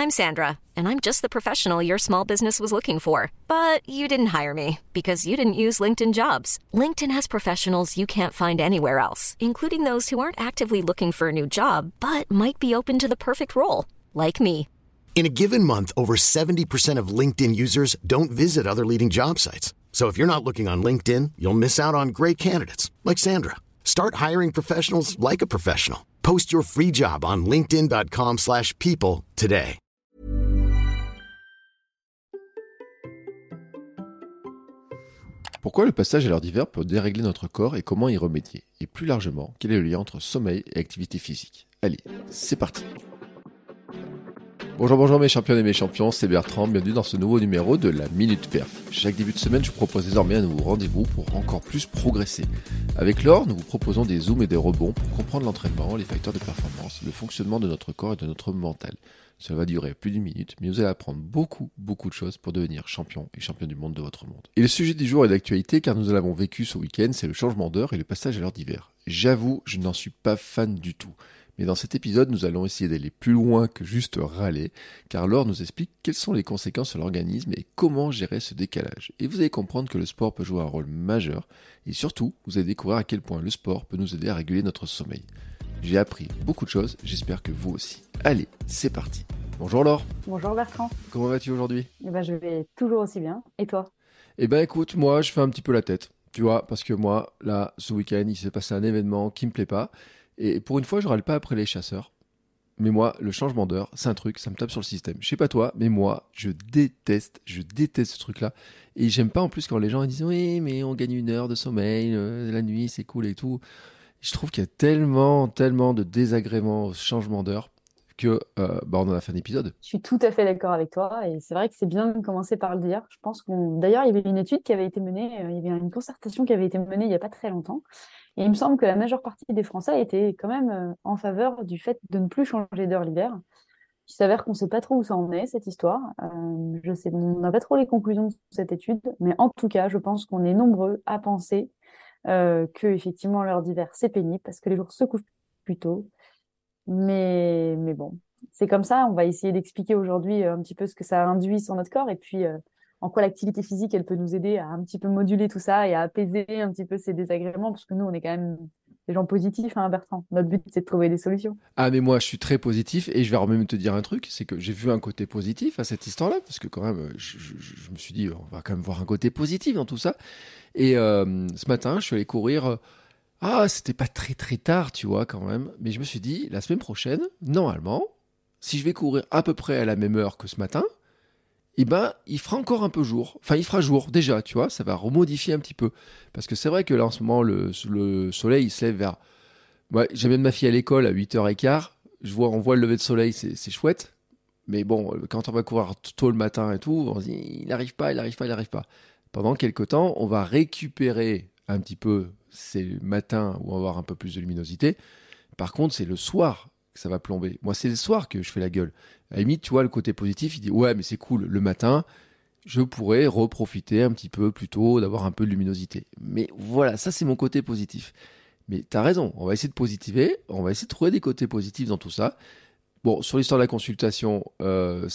I'm Sandra, and I'm just the professional your small business was looking for. But you didn't hire me because you didn't use LinkedIn Jobs. LinkedIn has professionals you can't find anywhere else, including those who aren't actively looking for a new job, but might be open to the perfect role, like me. In a given month, over 70% of LinkedIn users don't visit other leading job sites. So if you're not looking on LinkedIn, you'll miss out on great candidates like Sandra. Start hiring professionals like a professional. Post your free job on linkedin.com/people today. Pourquoi le passage à l'heure d'hiver peut dérégler notre corps et comment y remédier? Et plus largement, quel est le lien entre sommeil et activité physique? Allez, c'est parti! Bonjour mes champions et mes champions, c'est Bertrand, bienvenue dans ce nouveau numéro de la Minute Perf. Chaque début de semaine, je vous propose désormais un nouveau rendez-vous pour encore plus progresser. Avec Laure, nous vous proposons des zooms et des rebonds pour comprendre l'entraînement, les facteurs de performance, le fonctionnement de notre corps et de notre mental. Cela va durer plus d'une minute, mais vous allez apprendre beaucoup de choses pour devenir champion et champion du monde de votre monde. Et le sujet du jour est d'actualité car nous l'avons vécu ce week-end, c'est le changement d'heure et le passage à l'heure d'hiver. J'avoue, je n'en suis pas fan du tout. Mais dans cet épisode, nous allons essayer d'aller plus loin que juste râler, car Laure nous explique quelles sont les conséquences sur l'organisme et comment gérer ce décalage. Et vous allez comprendre que le sport peut jouer un rôle majeur, et surtout, vous allez découvrir à quel point le sport peut nous aider à réguler notre sommeil. J'ai appris beaucoup de choses, j'espère que vous aussi. Allez, c'est parti. Bonjour Laure. Bonjour Bertrand. Comment vas-tu aujourd'hui? Je vais toujours aussi bien. Et toi? Écoute, moi je fais un petit peu la tête, tu vois, parce que moi, là, ce week-end, il s'est passé un événement qui me plaît pas. Et pour une fois, je râle pas après les chasseurs. Mais moi, le changement d'heure, c'est un truc, ça me tape sur le système. Je sais pas toi, mais moi, je déteste ce truc-là. Et j'aime pas en plus quand les gens disent « Oui, mais on gagne une heure de sommeil, la nuit, c'est cool et tout. » Je trouve qu'il y a tellement de désagréments au changement d'heure que on en a fait un épisode. Je suis tout à fait d'accord avec toi. Et c'est vrai que c'est bien de commencer par le dire. Je pense D'ailleurs, il y avait une étude qui avait été menée, il y avait une concertation qui avait été menée il y a pas très longtemps. Et il me semble que la majeure partie des Français étaient quand même en faveur du fait de ne plus changer d'heure l'hiver. Il s'avère qu'on ne sait pas trop où ça en est, cette histoire. On n'a pas trop les conclusions de cette étude, mais en tout cas, je pense qu'on est nombreux à penser que effectivement l'heure d'hiver, c'est pénible parce que les jours se couchent plus tôt. Mais bon, c'est comme ça. On va essayer d'expliquer aujourd'hui un petit peu ce que ça induit sur notre corps et puis en quoi l'activité physique, elle peut nous aider à un petit peu moduler tout ça et à apaiser un petit peu ces désagréments, parce que nous, on est quand même des gens positifs, hein, Bertrand. Notre but, c'est de trouver des solutions. Ah mais moi, je suis très positif et je vais même te dire un truc, c'est que j'ai vu un côté positif à cette histoire-là, parce que quand même, je me suis dit, on va quand même voir un côté positif dans tout ça. Et ce matin, je suis allé courir. C'était pas très tard, tu vois, quand même. Mais je me suis dit, la semaine prochaine, normalement, si je vais courir à peu près à la même heure que ce matin, il fera encore un peu jour. Enfin, il fera jour, déjà, tu vois, ça va remodifier un petit peu. Parce que c'est vrai que là, en ce moment, le soleil, il se lève vers... Ouais, j'amène ma fille à l'école à 8h15. On voit le lever de soleil, c'est chouette. Mais bon, quand on va courir tôt le matin et tout, on se dit, il n'arrive pas. Pendant quelques temps, on va récupérer un petit peu ces matins où on va avoir un peu plus de luminosité. Par contre, c'est le soir que ça va plomber. Moi, c'est le soir que je fais la gueule. À la limite, tu vois, le côté positif, il dit « Ouais, mais c'est cool, le matin, je pourrais reprofiter un petit peu plus tôt, d'avoir un peu de luminosité. » Mais voilà, ça, c'est mon côté positif. Mais t'as raison, on va essayer de positiver, on va essayer de trouver des côtés positifs dans tout ça. Bon, sur l'histoire de la consultation, tout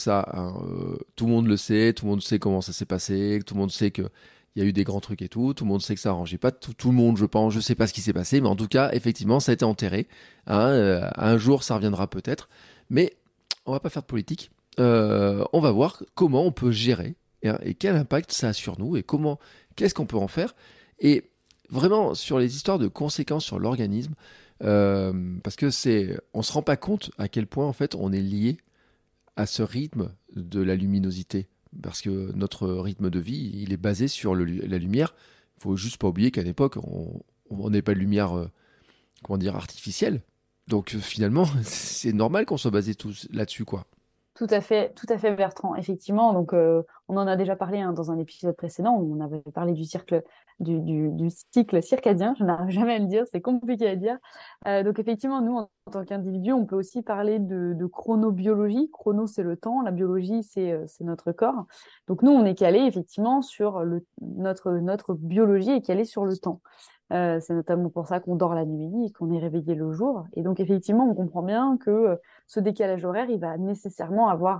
le monde le sait, tout le monde sait comment ça s'est passé, tout le monde sait qu'il y a eu des grands trucs et tout le monde sait que ça arrangeait pas tout le monde, je pense, je sais pas ce qui s'est passé, mais en tout cas, effectivement, ça a été enterré. Un jour, ça reviendra peut-être. Mais on va pas faire de politique. On va voir comment on peut gérer et quel impact ça a sur nous et qu'est-ce qu'on peut en faire. Et vraiment, sur les histoires de conséquences sur l'organisme, parce que on se rend pas compte à quel point, en fait, on est lié à ce rythme de la luminosité. Parce que notre rythme de vie, il est basé sur la lumière. Il faut juste pas oublier qu'à l'époque, on n'avait pas de lumière, artificielle. Donc finalement, c'est normal qu'on soit basé tous là-dessus, quoi. Tout à fait, Bertrand. Effectivement, donc on en a déjà parlé dans un épisode précédent où on avait parlé du cycle circadien. Je n'arrive jamais à le dire, c'est compliqué à dire. Donc effectivement, nous, en tant qu'individu, on peut aussi parler de chronobiologie. Chrono, c'est le temps. La biologie, c'est notre corps. Donc nous, on est calé effectivement sur notre biologie est calée sur le temps. C'est notamment pour ça qu'on dort la nuit et qu'on est réveillé le jour. Et donc, effectivement, on comprend bien que ce décalage horaire, il va nécessairement avoir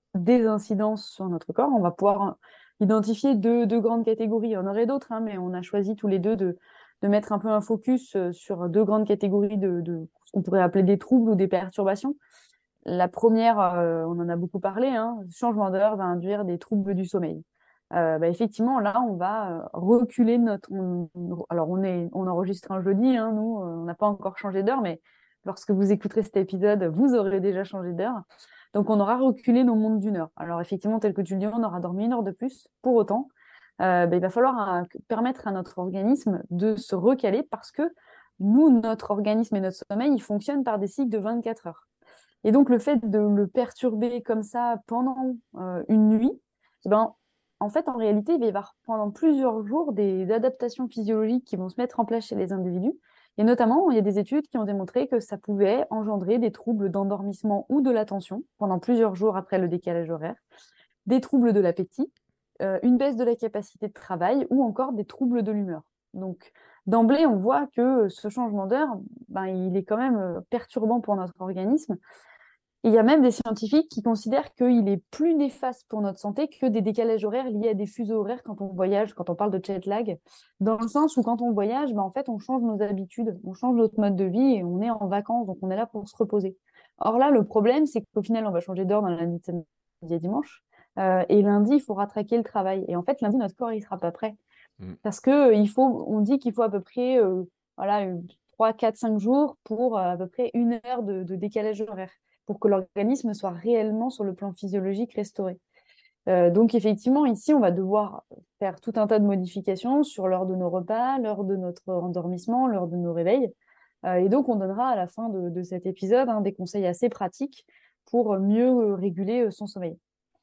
des incidences sur notre corps. On va pouvoir identifier deux grandes catégories. Il y en aurait d'autres, hein, mais on a choisi tous les deux de mettre un peu un focus sur deux grandes catégories de ce qu'on pourrait appeler des troubles ou des perturbations. La première, on en a beaucoup parlé, hein, le changement d'heure va induire des troubles du sommeil. Effectivement, là, on va reculer alors, on enregistre un jeudi, hein, nous, on n'a pas encore changé d'heure, mais lorsque vous écouterez cet épisode, vous aurez déjà changé d'heure. Donc, on aura reculé nos montres d'une heure. Alors, effectivement, tel que tu le dis, on aura dormi une heure de plus. Pour autant, il va falloir permettre à notre organisme de se recaler parce que nous, notre organisme et notre sommeil, ils fonctionnent par des cycles de 24 heures. Et donc, le fait de le perturber comme ça pendant une nuit, eh ben, en fait, en réalité, il va y avoir pendant plusieurs jours des adaptations physiologiques qui vont se mettre en place chez les individus. Et notamment, il y a des études qui ont démontré que ça pouvait engendrer des troubles d'endormissement ou de l'attention pendant plusieurs jours après le décalage horaire, des troubles de l'appétit, une baisse de la capacité de travail ou encore des troubles de l'humeur. Donc, d'emblée, on voit que ce changement d'heure, il est quand même perturbant pour notre organisme. Et il y a même des scientifiques qui considèrent qu'il est plus néfaste pour notre santé que des décalages horaires liés à des fuseaux horaires quand on voyage, quand on parle de jet lag, dans le sens où quand on voyage, en fait, on change nos habitudes, on change notre mode de vie et on est en vacances, donc on est là pour se reposer. Or là, le problème, c'est qu'au final, on va changer d'heure dans la nuit de samedi à dimanche, et lundi, il faut rattraquer le travail. Et en fait, lundi, notre corps, il sera pas prêt. Mm. Parce que on dit qu'il faut à peu près 3, 4, 5 jours pour à peu près une heure de décalage horaire pour que l'organisme soit réellement sur le plan physiologique restauré. Donc effectivement, ici, on va devoir faire tout un tas de modifications sur l'heure de nos repas, l'heure de notre endormissement, l'heure de nos réveils. Et donc, on donnera à la fin de cet épisode des conseils assez pratiques pour mieux réguler son sommeil.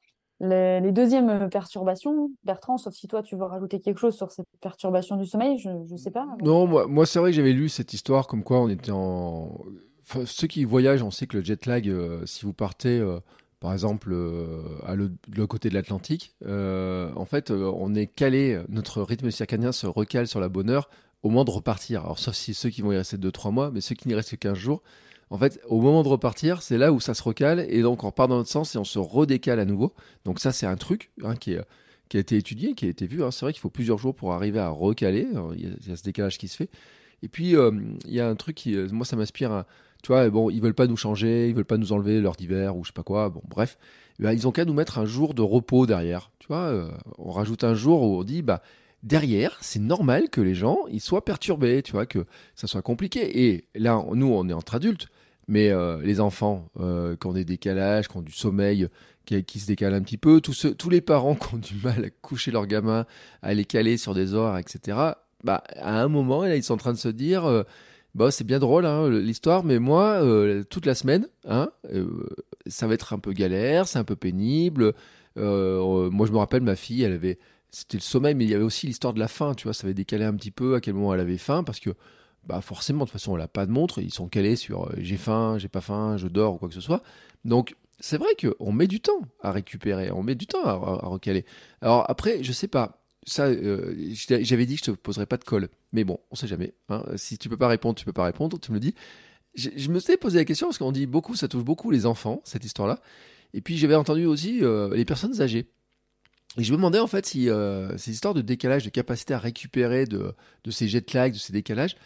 Les deuxièmes perturbations, Bertrand, sauf si toi tu veux rajouter quelque chose sur ces perturbations du sommeil, je ne sais pas. Non, moi c'est vrai que j'avais lu cette histoire comme quoi on était en. Enfin, ceux qui voyagent, on sait que le jet lag, si vous partez, par exemple, de l'autre côté de l'Atlantique, en fait, on est calé, notre rythme circadien se recale sur la bonne heure au moment de repartir. Alors, sauf si ceux qui vont y rester 2 3 mois, mais ceux qui n'y restent que 15 jours, en fait, au moment de repartir, c'est là où ça se recale, et donc on repart dans notre sens et on se redécale à nouveau. Donc ça, c'est un truc qui a été étudié, qui a été vu, hein. C'est vrai qu'il faut plusieurs jours pour arriver à recaler. Il y a ce décalage qui se fait. Et puis, il y a un truc qui, moi, ça m'inspire. Tu vois, bon, ils veulent pas nous changer, ils veulent pas nous enlever l'heure d'hiver ou je sais pas quoi. Bon, bref, ils ont qu'à nous mettre un jour de repos derrière. Tu vois, on rajoute un jour où on dit, derrière, c'est normal que les gens ils soient perturbés, tu vois, que ça soit compliqué. Et là, nous, on est entre adultes, mais les enfants, qui ont des décalages, qui ont du sommeil qui se décale un petit peu, tous les parents qui ont du mal à coucher leurs gamins, à les caler sur des horaires, etc. À un moment, là, ils sont en train de se dire, c'est bien drôle, hein, l'histoire, mais moi, toute la semaine, hein, ça va être un peu galère, c'est un peu pénible. Moi, je me rappelle, ma fille, c'était le sommeil, mais il y avait aussi l'histoire de la faim, tu vois, ça avait décalé un petit peu à quel moment elle avait faim, parce que, forcément, de toute façon, elle n'a pas de montre, ils sont calés sur j'ai faim, j'ai pas faim, je dors ou quoi que ce soit. Donc, c'est vrai qu'on met du temps à récupérer, on met du temps à recaler. Alors après, je sais pas, ça, j'avais dit que je te poserais pas de colle, mais bon, on sait jamais, hein. Si tu peux pas répondre, tu peux pas répondre, tu me le dis. Je me suis posé la question parce qu'on dit beaucoup, ça touche beaucoup les enfants, cette histoire-là. Et puis j'avais entendu aussi les personnes âgées. Et je me demandais en fait si ces histoires de décalage, de capacité à récupérer de ces jet lag, de ces décalages,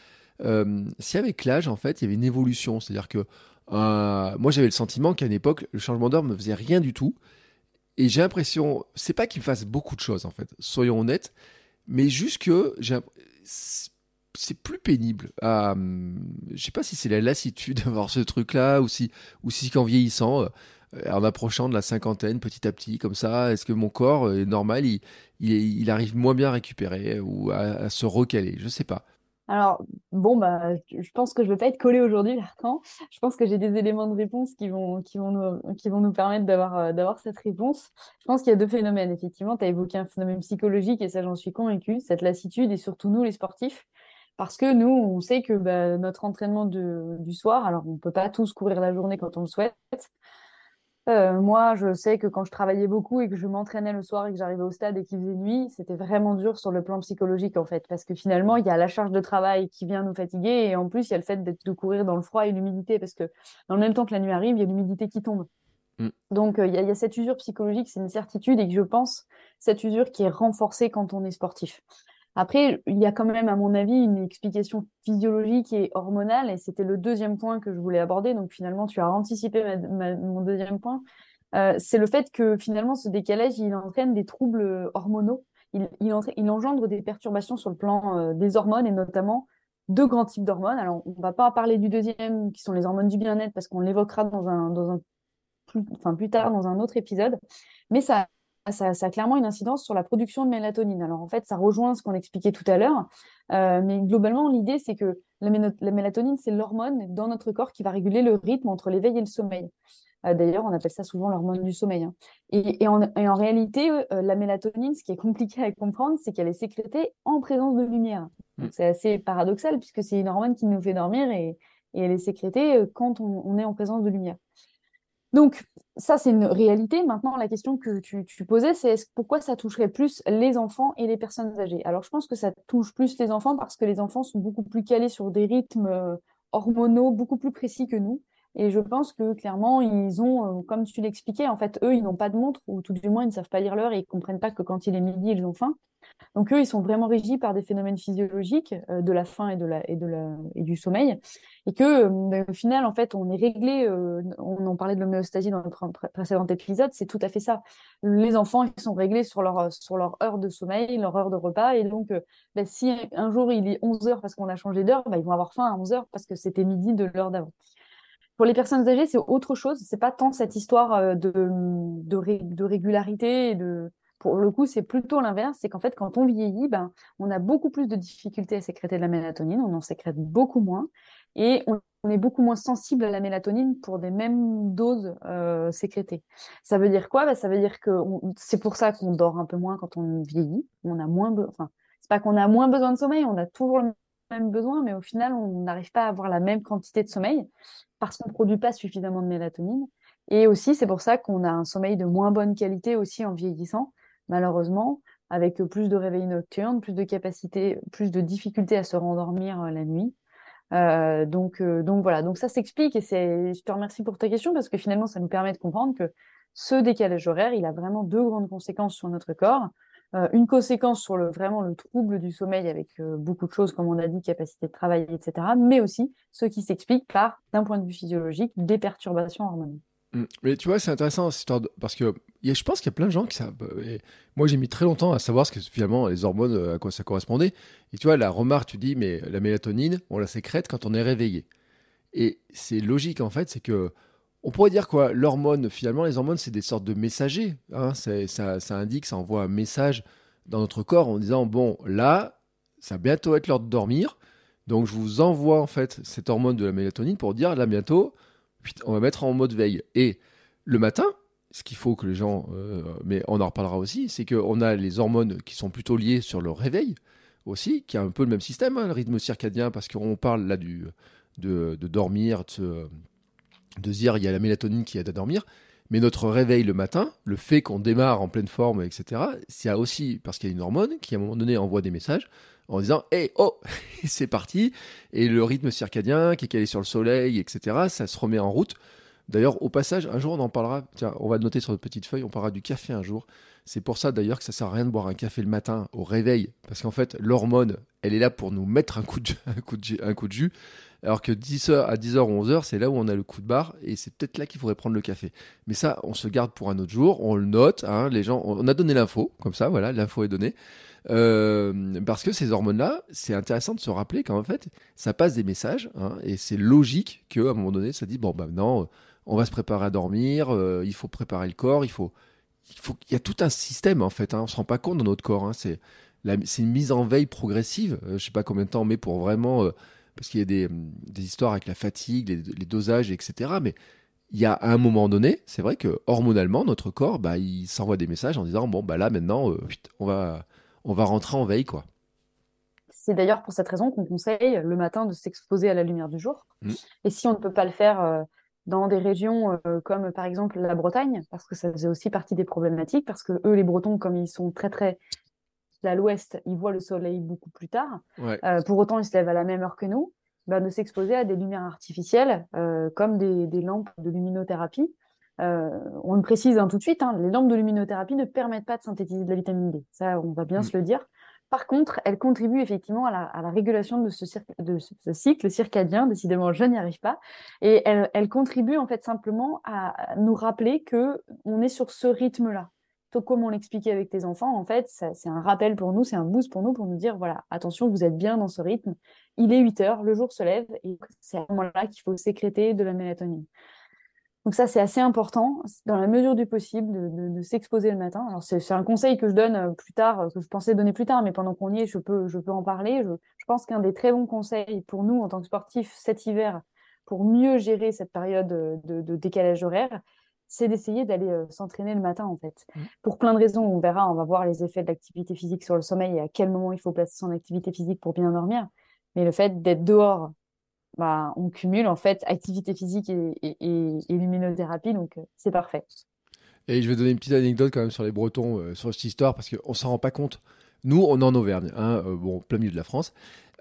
si avec l'âge en fait il y avait une évolution. C'est-à-dire que moi j'avais le sentiment qu'à une époque le changement d'heure me faisait rien du tout. Et j'ai l'impression, c'est pas qu'il me fasse beaucoup de choses en fait, soyons honnêtes, mais juste que c'est plus pénible. Je sais pas si c'est la lassitude d'avoir ce truc-là ou si qu'en vieillissant, en approchant de la cinquantaine, petit à petit, comme ça, est-ce que mon corps est normal, il arrive moins bien à récupérer ou à se recaler, je sais pas. Alors, je pense que je ne vais pas être collée aujourd'hui, Bertrand. Je pense que j'ai des éléments de réponse qui vont nous permettre d'avoir cette réponse. Je pense qu'il y a deux phénomènes. Effectivement, tu as évoqué un phénomène psychologique et ça, j'en suis convaincue, cette lassitude et surtout nous, les sportifs. Parce que nous, on sait que notre entraînement du soir, alors on ne peut pas tous courir la journée quand on le souhaite. Moi, je sais que quand je travaillais beaucoup et que je m'entraînais le soir et que j'arrivais au stade et qu'il faisait nuit, c'était vraiment dur sur le plan psychologique, en fait. Parce que finalement, il y a la charge de travail qui vient nous fatiguer et en plus, il y a le fait de courir dans le froid et l'humidité. Parce que dans le même temps que la nuit arrive, il y a l'humidité qui tombe. Mm. Donc, il y a cette usure psychologique, c'est une certitude, et que je pense, cette usure qui est renforcée quand on est sportif. Après, il y a quand même, à mon avis, une explication physiologique et hormonale, et c'était le deuxième point que je voulais aborder. Donc, finalement, tu as anticipé mon deuxième point. C'est le fait que, finalement, ce décalage, il entraîne des troubles hormonaux. Il engendre des perturbations sur le plan des hormones, et notamment deux grands types d'hormones. Alors, on ne va pas parler du deuxième, qui sont les hormones du bien-être, parce qu'on l'évoquera plus tard dans un autre épisode. Mais ça a clairement une incidence sur la production de mélatonine. Alors en fait, ça rejoint ce qu'on expliquait tout à l'heure. Mais globalement, l'idée, c'est que la mélatonine, c'est l'hormone dans notre corps qui va réguler le rythme entre l'éveil et le sommeil. D'ailleurs, on appelle ça souvent l'hormone du sommeil, hein. Et en réalité, la mélatonine, ce qui est compliqué à comprendre, c'est qu'elle est sécrétée en présence de lumière. Mm. Donc c'est assez paradoxal, puisque c'est une hormone qui nous fait dormir, et elle est sécrétée quand on est en présence de lumière. Donc, ça, c'est une réalité. Maintenant, la question que tu posais, c'est pourquoi ça toucherait plus les enfants et les personnes âgées? Alors, je pense que ça touche plus les enfants parce que les enfants sont beaucoup plus calés sur des rythmes hormonaux beaucoup plus précis que nous. Et je pense que clairement, ils ont, comme tu l'expliquais, en fait, eux, ils n'ont pas de montre, ou tout du moins, ils ne savent pas lire l'heure, et ils ne comprennent pas que quand il est midi, ils ont faim. Donc eux, ils sont vraiment régis par des phénomènes physiologiques de la faim et du sommeil, et que au final, en fait, on est réglé. On en parlait de l'homéostasie dans notre précédent épisode, c'est tout à fait ça. Les enfants, ils sont réglés sur leur heure de sommeil, leur heure de repas, et donc si un jour il est 11 heures parce qu'on a changé d'heure, ils vont avoir faim à 11 heures parce que c'était midi de l'heure d'avant. Pour les personnes âgées, c'est autre chose. C'est pas tant cette histoire de régularité. Pour le coup, c'est plutôt l'inverse. C'est qu'en fait, quand on vieillit, on a beaucoup plus de difficultés à sécréter de la mélatonine. On en sécrète beaucoup moins. Et on est beaucoup moins sensible à la mélatonine pour des mêmes doses sécrétées. Ça veut dire quoi? Ça veut dire que c'est pour ça qu'on dort un peu moins quand on vieillit. On a moins enfin, c'est pas qu'on a moins besoin de sommeil. On a toujours le même besoin, mais au final, on n'arrive pas à avoir la même quantité de sommeil parce qu'on ne produit pas suffisamment de mélatonine. Et aussi, c'est pour ça qu'on a un sommeil de moins bonne qualité aussi en vieillissant, malheureusement, avec plus de réveils nocturnes, plus de capacité, plus de difficultés à se rendormir la nuit. Donc voilà, donc ça s'explique, et je te remercie pour ta question, parce que finalement, ça nous permet de comprendre que ce décalage horaire, il a vraiment deux grandes conséquences sur notre corps. Une conséquence sur vraiment le trouble du sommeil, avec beaucoup de choses, comme on a dit, capacité de travail, etc. Mais aussi ce qui s'explique par, d'un point de vue physiologique, des perturbations hormonales. Mm. Mais tu vois, c'est intéressant cette histoire parce que je pense qu'il y a plein de gens qui savent. Et moi, j'ai mis très longtemps à savoir ce que finalement les hormones, à quoi ça correspondait. Et tu vois, la remarque, tu dis, mais la mélatonine, on la sécrète quand on est réveillé. Et c'est logique en fait, c'est que on pourrait dire quoi, l'hormone, finalement, les hormones, c'est des sortes de messagers, hein. Ça indique, ça envoie un message dans notre corps en disant, bon, là, ça va bientôt être l'heure de dormir. Donc, je vous envoie en fait cette hormone de la mélatonine pour dire, là, bientôt, on va mettre en mode veille. Et le matin, ce qu'il faut que les gens, mais on en reparlera aussi, c'est qu'on a les hormones qui sont plutôt liées sur le réveil aussi, qui a un peu le même système, hein, le rythme circadien, parce qu'on parle là de dormir, de se dire il y a la mélatonine qui aide à dormir, mais notre réveil le matin, le fait qu'on démarre en pleine forme, etc., c'est aussi parce qu'il y a une hormone qui à un moment donné envoie des messages en disant hey, oh, c'est parti, et le rythme circadien qui est calé sur le soleil, etc., ça se remet en route. D'ailleurs, au passage, un jour on en parlera, tiens, on va le noter sur notre petite feuille, on parlera du café un jour. C'est pour ça d'ailleurs que ça sert à rien de boire un café le matin au réveil, parce qu'en fait, l'hormone, elle est là pour nous mettre un coup de jus, alors que 10h à 10h ou 11h, c'est là où on a le coup de barre, et c'est peut-être là qu'il faudrait prendre le café. Mais ça, on se garde pour un autre jour, on le note, hein, les gens, on a donné l'info, comme ça, voilà, l'info est donnée. Parce que ces hormones-là, c'est intéressant de se rappeler qu'en fait, ça passe des messages, hein, et c'est logique qu'à un moment donné, ça dit, bon, bah non, on va se préparer à dormir, il faut préparer le corps, il y a tout un système, en fait, hein, on se rend pas compte dans notre corps, hein, c'est une mise en veille progressive, je sais pas combien de temps on met pour vraiment... parce qu'il y a des histoires avec la fatigue, les dosages, etc. Mais il y a un moment donné, c'est vrai que hormonalement, notre corps, bah, il s'envoie des messages en disant bon, bah là maintenant, on va rentrer en veille, quoi. C'est d'ailleurs pour cette raison qu'on conseille le matin de s'exposer à la lumière du jour. Mm. Et si on ne peut pas le faire dans des régions comme par exemple la Bretagne, parce que ça faisait aussi partie des problématiques, parce que eux, les Bretons, comme ils sont très très à l'ouest, ils voient le soleil beaucoup plus tard. Ouais. Pour autant, ils se lèvent à la même heure que nous. De s'exposer à des lumières artificielles, comme des lampes de luminothérapie, On le précise tout de suite, les lampes de luminothérapie ne permettent pas de synthétiser de la vitamine D. Ça, on va bien se le dire. Par contre, elles contribuent effectivement à la régulation de ce cycle circadien. Décidément, je n'y arrive pas. Et elles contribuent en fait simplement à nous rappeler que on est sur ce rythme-là. Tout comme on l'expliquait avec tes enfants, en fait, c'est un rappel pour nous, c'est un boost pour nous, pour nous dire, voilà, attention, vous êtes bien dans ce rythme. Il est 8 heures, le jour se lève, et c'est à ce moment-là qu'il faut sécréter de la mélatonine. Donc ça, c'est assez important, dans la mesure du possible, de s'exposer le matin. Alors c'est un conseil que je donne plus tard, que je pensais donner plus tard, mais pendant qu'on y est, je peux en parler. Je pense qu'un des très bons conseils pour nous, en tant que sportifs, cet hiver, pour mieux gérer cette période de décalage horaire, c'est d'essayer d'aller s'entraîner le matin, en fait. Pour plein de raisons, on verra, on va voir les effets de l'activité physique sur le sommeil et à quel moment il faut placer son activité physique pour bien dormir. Mais le fait d'être dehors, on cumule en fait activité physique et luminothérapie, donc c'est parfait. Et je vais donner une petite anecdote quand même sur les Bretons, sur cette histoire, parce qu'on s'en rend pas compte. Nous, on est en Auvergne, bon, plein milieu de la France.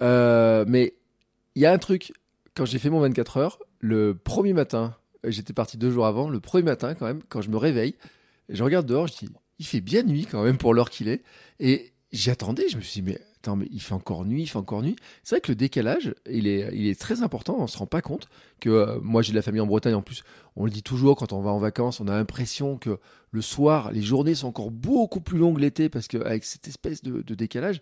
Mais il y a un truc, quand j'ai fait mon 24 heures, le premier matin, j'étais parti 2 jours avant, le premier matin quand même, quand je me réveille, je regarde dehors, je dis, il fait bien nuit quand même pour l'heure qu'il est. Et j'y attendais, je me suis dit, mais attends, mais il fait encore nuit, il fait encore nuit. C'est vrai que le décalage, il est très important, on se rend pas compte que moi j'ai de la famille en Bretagne en plus, on le dit toujours quand on va en vacances, on a l'impression que le soir, les journées sont encore beaucoup plus longues l'été parce qu'avec cette espèce de décalage,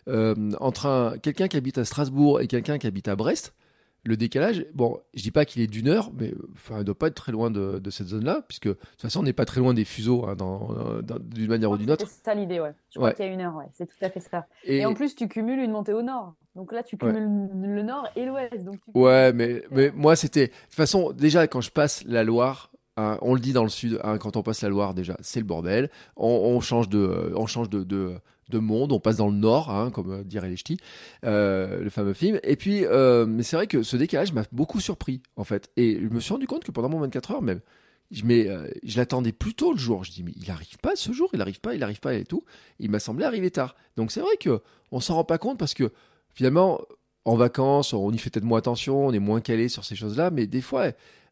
entre quelqu'un qui habite à Strasbourg et quelqu'un qui habite à Brest, le décalage, bon, je dis pas qu'il est d'1 heure, mais enfin, il doit pas être très loin de cette zone-là, puisque de toute façon, on n'est pas très loin des fuseaux d'une manière ou d'une autre. C'est ça l'idée, ouais. Je crois qu'il y a 1 heure, ouais. C'est tout à fait ça. Et en plus, tu cumules une montée au nord. Donc là, tu cumules le nord et l'ouest. Donc ouais, mais moi, c'était... De toute façon, déjà, quand je passe la Loire, on le dit dans le sud, quand on passe la Loire, déjà, c'est le bordel. On change de monde, on passe dans le nord, comme dirait les ch'tis, le fameux film. Et puis, mais c'est vrai que ce décalage m'a beaucoup surpris, en fait. Et je me suis rendu compte que pendant mon 24 heures même, je l'attendais plus tôt le jour. Je dis, mais il arrive pas ce jour, il arrive pas et tout. Il m'a semblé arriver tard. Donc c'est vrai que on s'en rend pas compte parce que finalement, en vacances, on y fait peut-être moins attention, on est moins calé sur ces choses-là, mais des fois,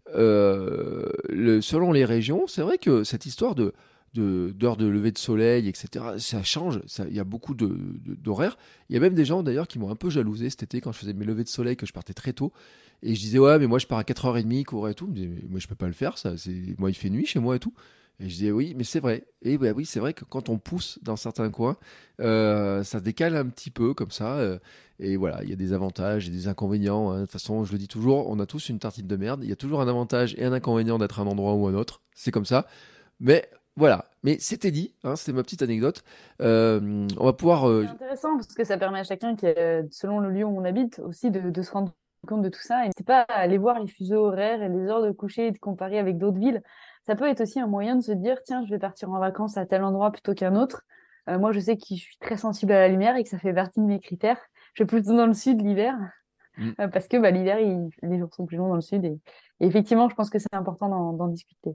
selon les régions, c'est vrai que cette histoire d'heures de lever de soleil, etc., ça change. Il y a beaucoup d'horaires. Il y a même des gens d'ailleurs qui m'ont un peu jalousé cet été quand je faisais mes levées de soleil, que je partais très tôt. Et je disais, ouais, mais moi je pars à 4h30, courir et tout. Je me disais, moi je peux pas le faire, ça. Moi il fait nuit chez moi et tout. Et je disais, oui, mais c'est vrai. Et bah, oui, c'est vrai que quand on pousse dans certains coins, ça décale un petit peu comme ça. Et voilà, il y a des avantages et des inconvénients. De toute façon, je le dis toujours, on a tous une tartine de merde. Il y a toujours un avantage et un inconvénient d'être à un endroit ou un autre. C'est comme ça. Mais voilà, mais c'était dit, c'était ma petite anecdote. On va pouvoir... C'est intéressant parce que ça permet à chacun, selon le lieu où on habite, aussi de se rendre compte de tout ça. Et n'hésitez pas à aller voir les fuseaux horaires et les heures de coucher et de comparer avec d'autres villes. Ça peut être aussi un moyen de se dire, tiens, je vais partir en vacances à tel endroit plutôt qu'un autre. Moi, je sais que je suis très sensible à la lumière et que ça fait partie de mes critères. Je vais plutôt dans le sud l'hiver parce que l'hiver, les jours sont plus longs dans le sud. Et effectivement, je pense que c'est important d'en discuter.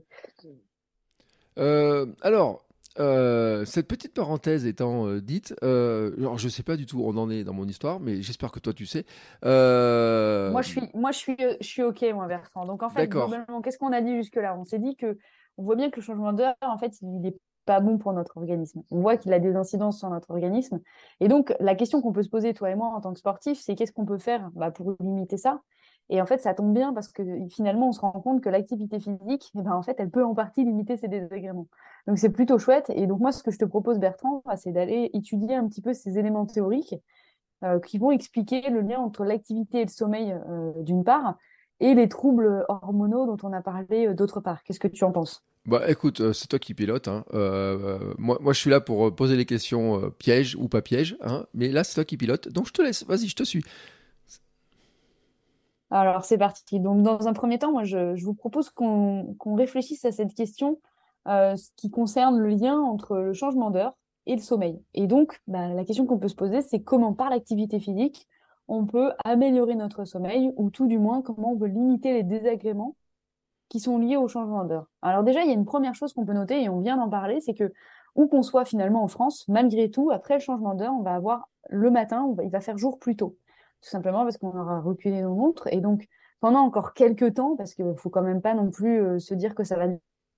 Alors, cette petite parenthèse étant dite, alors je sais pas du tout où on en est dans mon histoire, mais j'espère que toi tu sais. Moi, je suis OK, moi, Bertrand. Donc, en fait, D'accord. globalement, qu'est-ce qu'on a dit jusque-là? On s'est dit que on voit bien que le changement d'heure, en fait, il n'est pas bon pour notre organisme. On voit qu'il a des incidences sur notre organisme. Et donc, la question qu'on peut se poser, toi et moi, en tant que sportif, c'est qu'est-ce qu'on peut faire pour limiter ça? Et en fait, ça tombe bien parce que finalement, on se rend compte que l'activité physique, en fait, elle peut en partie limiter ces désagréments. Donc, c'est plutôt chouette. Et donc, moi, ce que je te propose, Bertrand, c'est d'aller étudier un petit peu ces éléments théoriques qui vont expliquer le lien entre l'activité et le sommeil d'une part, et les troubles hormonaux dont on a parlé d'autre part. Qu'est-ce que tu en penses? Bah écoute, c'est toi qui pilote. Moi, je suis là pour poser les questions pièges ou pas pièges. Mais là, c'est toi qui pilote. Donc, je te laisse. Vas-y, je te suis. Alors, c'est parti. Donc, dans un premier temps, moi, je vous propose qu'on réfléchisse à cette question ce qui concerne le lien entre le changement d'heure et le sommeil. Et donc, la question qu'on peut se poser, c'est comment, par l'activité physique, on peut améliorer notre sommeil, ou tout du moins, comment on peut limiter les désagréments qui sont liés au changement d'heure. Alors déjà, il y a une première chose qu'on peut noter, et on vient d'en parler, c'est que où qu'on soit finalement en France, malgré tout, après le changement d'heure, on va avoir le matin, il va faire jour plus tôt. Tout simplement parce qu'on aura reculé nos montres. Et donc, pendant encore quelques temps, parce qu'il ne faut quand même pas non plus se dire que ça va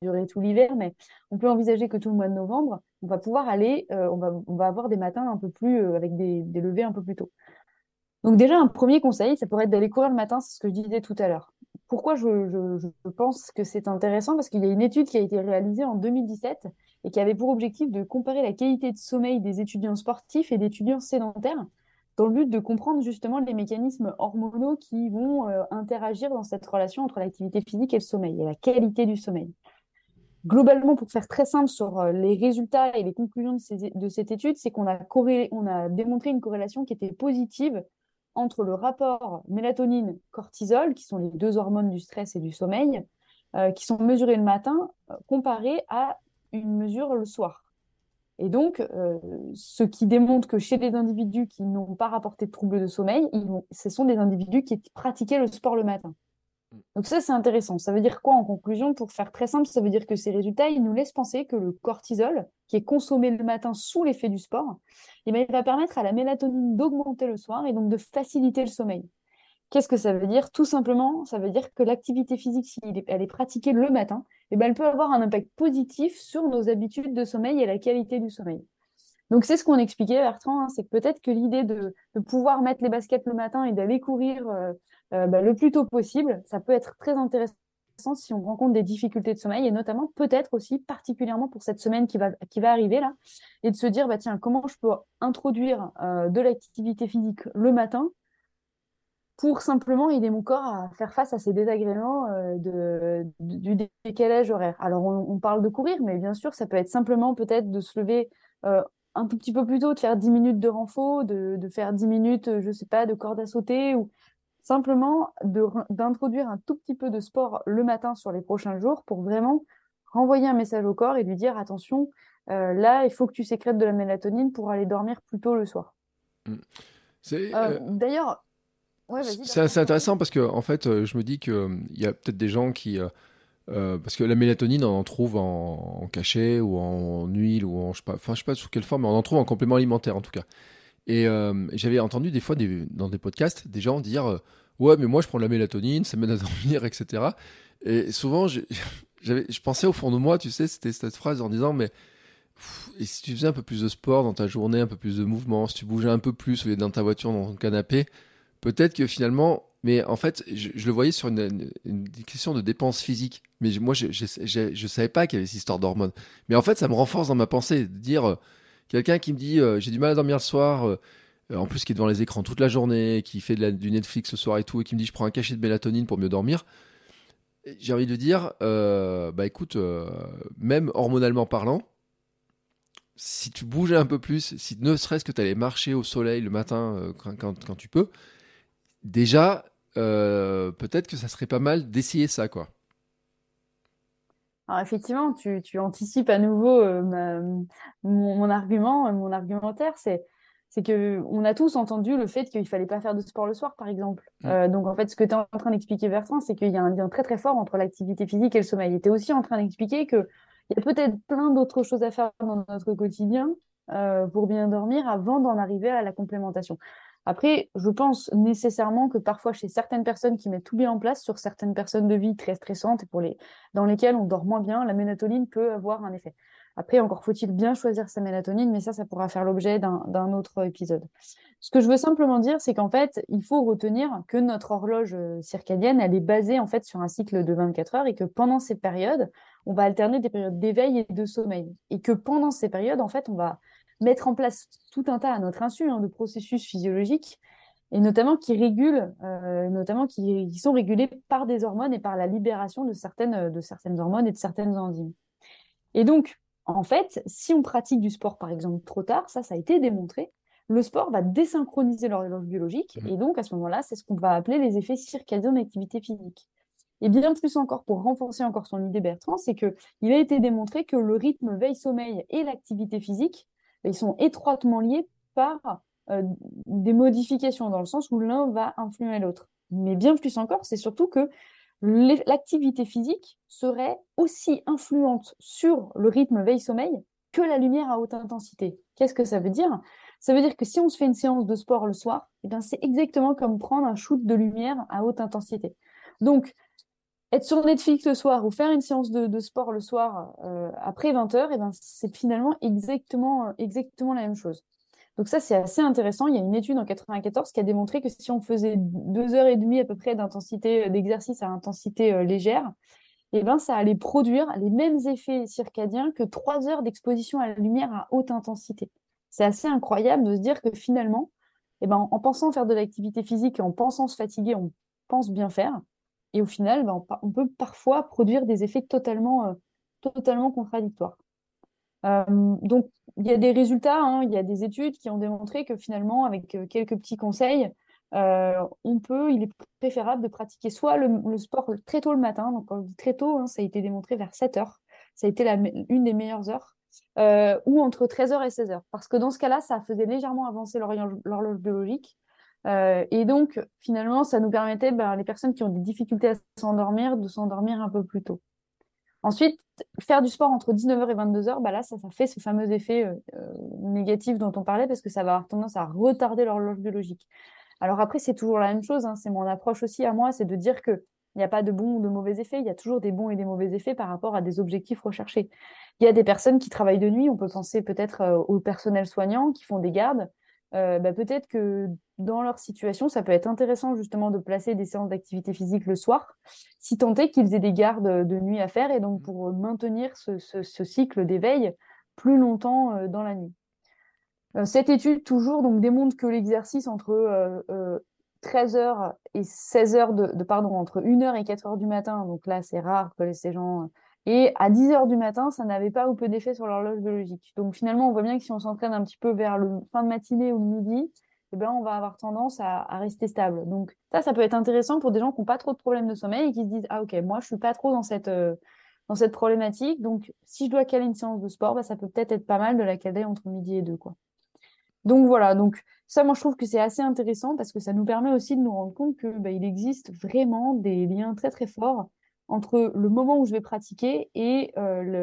durer tout l'hiver, mais on peut envisager que tout le mois de novembre, on va pouvoir aller, on va avoir des matins un peu plus, avec des levées un peu plus tôt. Donc déjà, un premier conseil, ça pourrait être d'aller courir le matin, c'est ce que je disais tout à l'heure. Pourquoi je pense que c'est intéressant? Parce qu'il y a une étude qui a été réalisée en 2017 et qui avait pour objectif de comparer la qualité de sommeil des étudiants sportifs et d'étudiants sédentaires dans le but de comprendre justement les mécanismes hormonaux qui vont interagir dans cette relation entre l'activité physique et le sommeil et la qualité du sommeil. Globalement, pour faire très simple sur les résultats et les conclusions de cette étude, c'est on a démontré une corrélation qui était positive entre le rapport mélatonine-cortisol, qui sont les deux hormones du stress et du sommeil, qui sont mesurées le matin, comparé à une mesure le soir. Et donc, ce qui démontre que chez les individus qui n'ont pas rapporté de troubles de sommeil, ce sont des individus qui pratiquaient le sport le matin. Donc ça, c'est intéressant. Ça veut dire quoi en conclusion? Pour faire très simple, ça veut dire que ces résultats, ils nous laissent penser que le cortisol, qui est consommé le matin sous l'effet du sport, eh bien, il va permettre à la mélatonine d'augmenter le soir et donc de faciliter le sommeil. Qu'est-ce que ça veut dire? Tout simplement, ça veut dire que l'activité physique, si elle est pratiquée le matin, eh bien, elle peut avoir un impact positif sur nos habitudes de sommeil et la qualité du sommeil. Donc, c'est ce qu'on expliquait, Bertrand, hein, c'est que peut-être que l'idée de pouvoir mettre les baskets le matin et d'aller courir le plus tôt possible, ça peut être très intéressant si on rencontre des difficultés de sommeil et notamment peut-être aussi particulièrement pour cette semaine qui va arriver là et de se dire, bah, tiens, comment je peux introduire de l'activité physique le matin pour simplement aider mon corps à faire face à ces désagréments du décalage horaire. Alors, on parle de courir, mais bien sûr, ça peut être simplement peut-être de se lever un tout petit peu plus tôt, de faire 10 minutes de renfo, de faire 10 minutes, je sais pas, de corde à sauter, ou simplement d'introduire un tout petit peu de sport le matin sur les prochains jours pour vraiment renvoyer un message au corps et lui dire, attention, là, il faut que tu sécrètes de la mélatonine pour aller dormir plus tôt le soir. Mm. C'est D'ailleurs, ouais, vas-y, c'est assez Bertrand, intéressant parce que en fait, je me dis que il y a peut-être des gens qui parce que la mélatonine, on en trouve en cachet ou en huile ou en je sais pas sous quelle forme, mais on en trouve en complément alimentaire en tout cas. Et j'avais entendu des fois dans des podcasts des gens dire ouais, mais moi je prends de la mélatonine, ça m'aide à dormir, etc. Et souvent, je pensais au fond de moi, tu sais, c'était cette phrase en disant mais et si tu faisais un peu plus de sport dans ta journée, un peu plus de mouvement, si tu bougeais un peu plus au lieu d'être dans ta voiture, dans ton canapé, peut-être que finalement, mais en fait, je le voyais sur une question de dépense physique. Mais moi, je savais pas qu'il y avait cette histoire d'hormones. Mais en fait, ça me renforce dans ma pensée de dire quelqu'un qui me dit j'ai du mal à dormir le soir, en plus qui est devant les écrans toute la journée, qui fait du Netflix le soir et tout, et qui me dit je prends un cachet de mélatonine pour mieux dormir. J'ai envie de dire, bah écoute, même hormonalement parlant, si tu bougeais un peu plus, si ne serait-ce que tu allais marcher au soleil le matin quand tu peux, déjà, peut-être que ça serait pas mal d'essayer ça, quoi. Alors effectivement, tu anticipes à nouveau mon argument, mon argumentaire, c'est que on a tous entendu le fait qu'il fallait pas faire de sport le soir, par exemple. Mm. Donc en fait, ce que tu es en train d'expliquer, Bertrand, c'est qu'il y a un lien très très fort entre l'activité physique et le sommeil. Et tu es aussi en train d'expliquer qu'il y a peut-être plein d'autres choses à faire dans notre quotidien pour bien dormir avant d'en arriver à la complémentation. Après, je pense nécessairement que parfois, chez certaines personnes qui mettent tout bien en place, sur certaines personnes de vie très stressantes et dans lesquelles on dort moins bien, la mélatonine peut avoir un effet. Après, encore faut-il bien choisir sa mélatonine, mais ça pourra faire l'objet d'un autre épisode. Ce que je veux simplement dire, c'est qu'en fait, il faut retenir que notre horloge circadienne, elle est basée en fait sur un cycle de 24 heures et que pendant ces périodes, on va alterner des périodes d'éveil et de sommeil. Et que pendant ces périodes, en fait, on va mettre en place tout un tas à notre insu de processus physiologiques et notamment qui régulent, notamment qui sont régulés par des hormones et par la libération de certaines hormones et de certaines enzymes. Et donc, en fait, si on pratique du sport, par exemple, trop tard, ça a été démontré, le sport va désynchroniser l'horloge biologique et donc à ce moment-là, c'est ce qu'on va appeler les effets circadiens d'activité physique. Et bien plus encore, pour renforcer encore son idée, Bertrand, c'est qu'il a été démontré que le rythme veille-sommeil et l'activité phisique, ils sont étroitement liés par des modifications, dans le sens où l'un va influer l'autre. Mais bien plus encore, c'est surtout que l'activité physique serait aussi influente sur le rythme veille-sommeil que la lumière à haute intensité. Qu'est-ce que ça veut dire? Ça veut dire que si on se fait une séance de sport le soir, eh bien c'est exactement comme prendre un shoot de lumière à haute intensité. Donc, être sur Netflix le soir ou faire une séance de sport le soir après 20h, et ben, c'est finalement exactement la même chose. Donc ça, c'est assez intéressant. Il y a une étude en 94 qui a démontré que si on faisait 2h30 à peu près d'intensité d'exercice à intensité légère, et ben, ça allait produire les mêmes effets circadiens que 3 heures d'exposition à la lumière à haute intensité. C'est assez incroyable de se dire que finalement, eh ben, en pensant faire de l'activité physique et en pensant se fatiguer, on pense bien faire. Et au final, ben, on peut parfois produire des effets totalement contradictoires. Donc, il y a des résultats, hein, il y a des études qui ont démontré que finalement, avec quelques petits conseils, il est préférable de pratiquer soit le sport très tôt le matin, donc quand on dit très tôt, hein, ça a été démontré vers 7 heures, ça a été une des meilleures heures, ou entre 13h et 16h, parce que dans ce cas-là, ça faisait légèrement avancer l'horloge biologique, et donc finalement, ça nous permettait, ben, les personnes qui ont des difficultés à s'endormir, de s'endormir un peu plus tôt. Ensuite, faire du sport entre 19h et 22h, bah là, ça fait ce fameux effet négatif dont on parlait parce que ça va avoir tendance à retarder l'horloge biologique. Alors après, c'est toujours la même chose, hein, c'est mon approche aussi à moi, c'est de dire qu'il n'y a pas de bons ou de mauvais effets, il y a toujours des bons et des mauvais effets par rapport à des objectifs recherchés. Il y a des personnes qui travaillent de nuit, on peut penser peut-être au personnel soignant qui font des gardes. Peut-être que dans leur situation, ça peut être intéressant justement de placer des séances d'activité physique le soir, si tant est qu'ils aient des gardes de nuit à faire, et donc pour maintenir ce cycle d'éveil plus longtemps dans la nuit. Cette étude toujours donc démontre que l'exercice entre 13h et 16h entre 1h et 4h du matin, donc là c'est rare que ces gens et à 10h du matin, ça n'avait pas ou peu d'effet sur l'horloge biologique. Donc finalement, on voit bien que si on s'entraîne un petit peu vers le fin de matinée ou le midi, eh ben, on va avoir tendance à rester stable. Donc ça peut être intéressant pour des gens qui n'ont pas trop de problèmes de sommeil et qui se disent, ah ok, moi je suis pas trop dans cette problématique, donc si je dois caler une séance de sport, bah, ça peut peut-être être pas mal de la caler entre midi et 2, quoi. Donc voilà, donc ça, moi je trouve que c'est assez intéressant parce que ça nous permet aussi de nous rendre compte que bah, il existe vraiment des liens très très forts entre le moment où je vais pratiquer et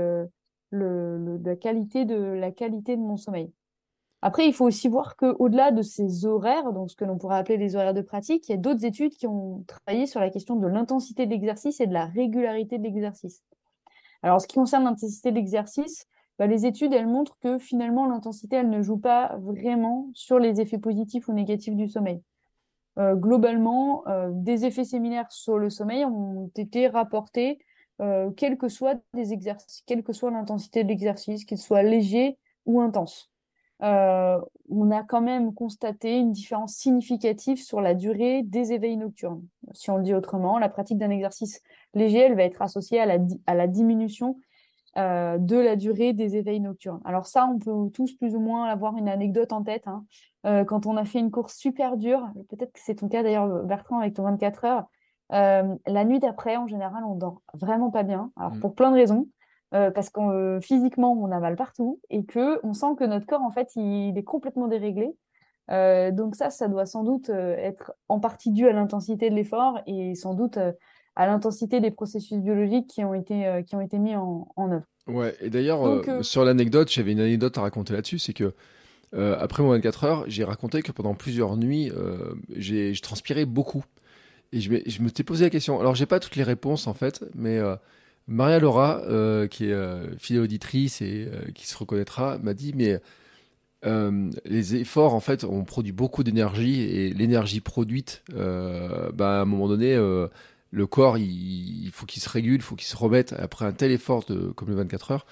la qualité de mon sommeil. Après, il faut aussi voir qu'au-delà de ces horaires, donc ce que l'on pourrait appeler les horaires de pratique, il y a d'autres études qui ont travaillé sur la question de l'intensité de l'exercice et de la régularité de l'exercice. Alors, en ce qui concerne l'intensité de l'exercice, bah, les études, elles montrent que finalement, l'intensité, elle ne joue pas vraiment sur les effets positifs ou négatifs du sommeil. Globalement, des effets similaires sur le sommeil ont été rapportés, quel que soit l'intensité de l'exercice, qu'il soit léger ou intense. On a quand même constaté une différence significative sur la durée des éveils nocturnes. Si on le dit autrement, la pratique d'un exercice léger, elle va être associée à la diminution de la durée des éveils nocturnes. Alors ça, on peut tous plus ou moins avoir une anecdote en tête, hein. Quand on a fait une course super dure, peut-être que c'est ton cas d'ailleurs, Bertrand, avec ton 24 heures, la nuit d'après, en général, on dort vraiment pas bien. Alors pour plein de raisons. Parce que physiquement, on a mal partout et que on sent que notre corps, en fait, il est complètement déréglé. Donc ça doit sans doute être en partie dû à l'intensité de l'effort et sans doute à l'intensité des processus biologiques qui ont été mis en œuvre. Ouais, et d'ailleurs, Donc, sur l'anecdote, j'avais une anecdote à raconter là-dessus, c'est que après mon 24 heures, j'ai raconté que pendant plusieurs nuits, je transpirais beaucoup. Et je me t'ai posé la question. Alors, j'ai pas toutes les réponses en fait, mais Maria Laura, qui est fidèle auditrice et qui se reconnaîtra, m'a dit mais les efforts en fait, on produit beaucoup d'énergie et l'énergie produite, à un moment donné, le corps, il faut qu'il se régule, il faut qu'il se remette après un tel effort comme le 24 heures.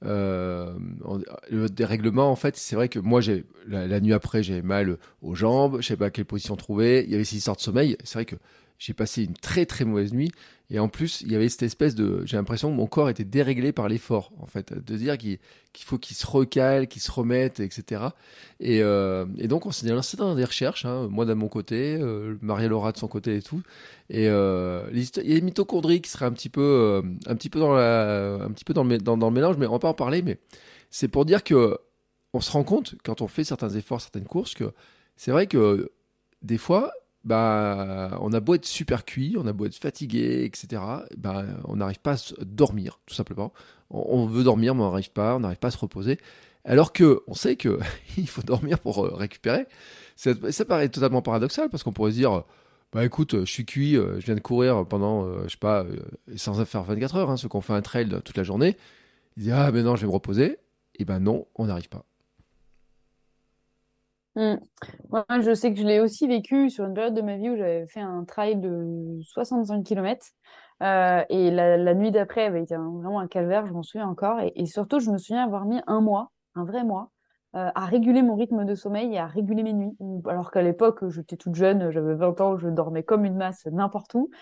Le dérèglement, en fait, c'est vrai que moi, la nuit après, j'avais mal aux jambes, je sais pas quelle position trouver. Il y avait ces histoires de sommeil. C'est vrai que j'ai passé une très très mauvaise nuit. Et en plus, il y avait cette espèce j'ai l'impression que mon corps était déréglé par l'effort, en fait, de dire qu'il faut qu'il se recale, qu'il se remette, etc. Et donc, on s'est lancé dans des recherches, hein, moi de mon côté, Maria-Laura de son côté et tout. Et il y a les mitochondries qui seraient un petit peu dans le mélange, mais on va pas en parler. Mais c'est pour dire que on se rend compte quand on fait certains efforts, certaines courses, que c'est vrai que des fois, on a beau être super cuit, on a beau être fatigué, etc. On n'arrive pas à dormir, tout simplement. On veut dormir, mais on n'arrive pas à se reposer. Alors que on sait que il faut dormir pour récupérer. Ça paraît totalement paradoxal parce qu'on pourrait se dire, Bah écoute, je suis cuit, je viens de courir pendant, je sais pas, sans faire 24 heures, hein, ceux qui ont fait un trail toute la journée. Ils disent, ah ben non, je vais me reposer. Et ben non, on n'arrive pas. Mm. Moi, je sais que je l'ai aussi vécu sur une période de ma vie où j'avais fait un trail de 65 km. Et la nuit d'après avait été vraiment un calvaire, je m'en souviens encore. Et surtout, je me souviens avoir mis un mois, un vrai mois, à réguler mon rythme de sommeil et à réguler mes nuits. Alors qu'à l'époque, j'étais toute jeune, j'avais 20 ans, je dormais comme une masse n'importe où.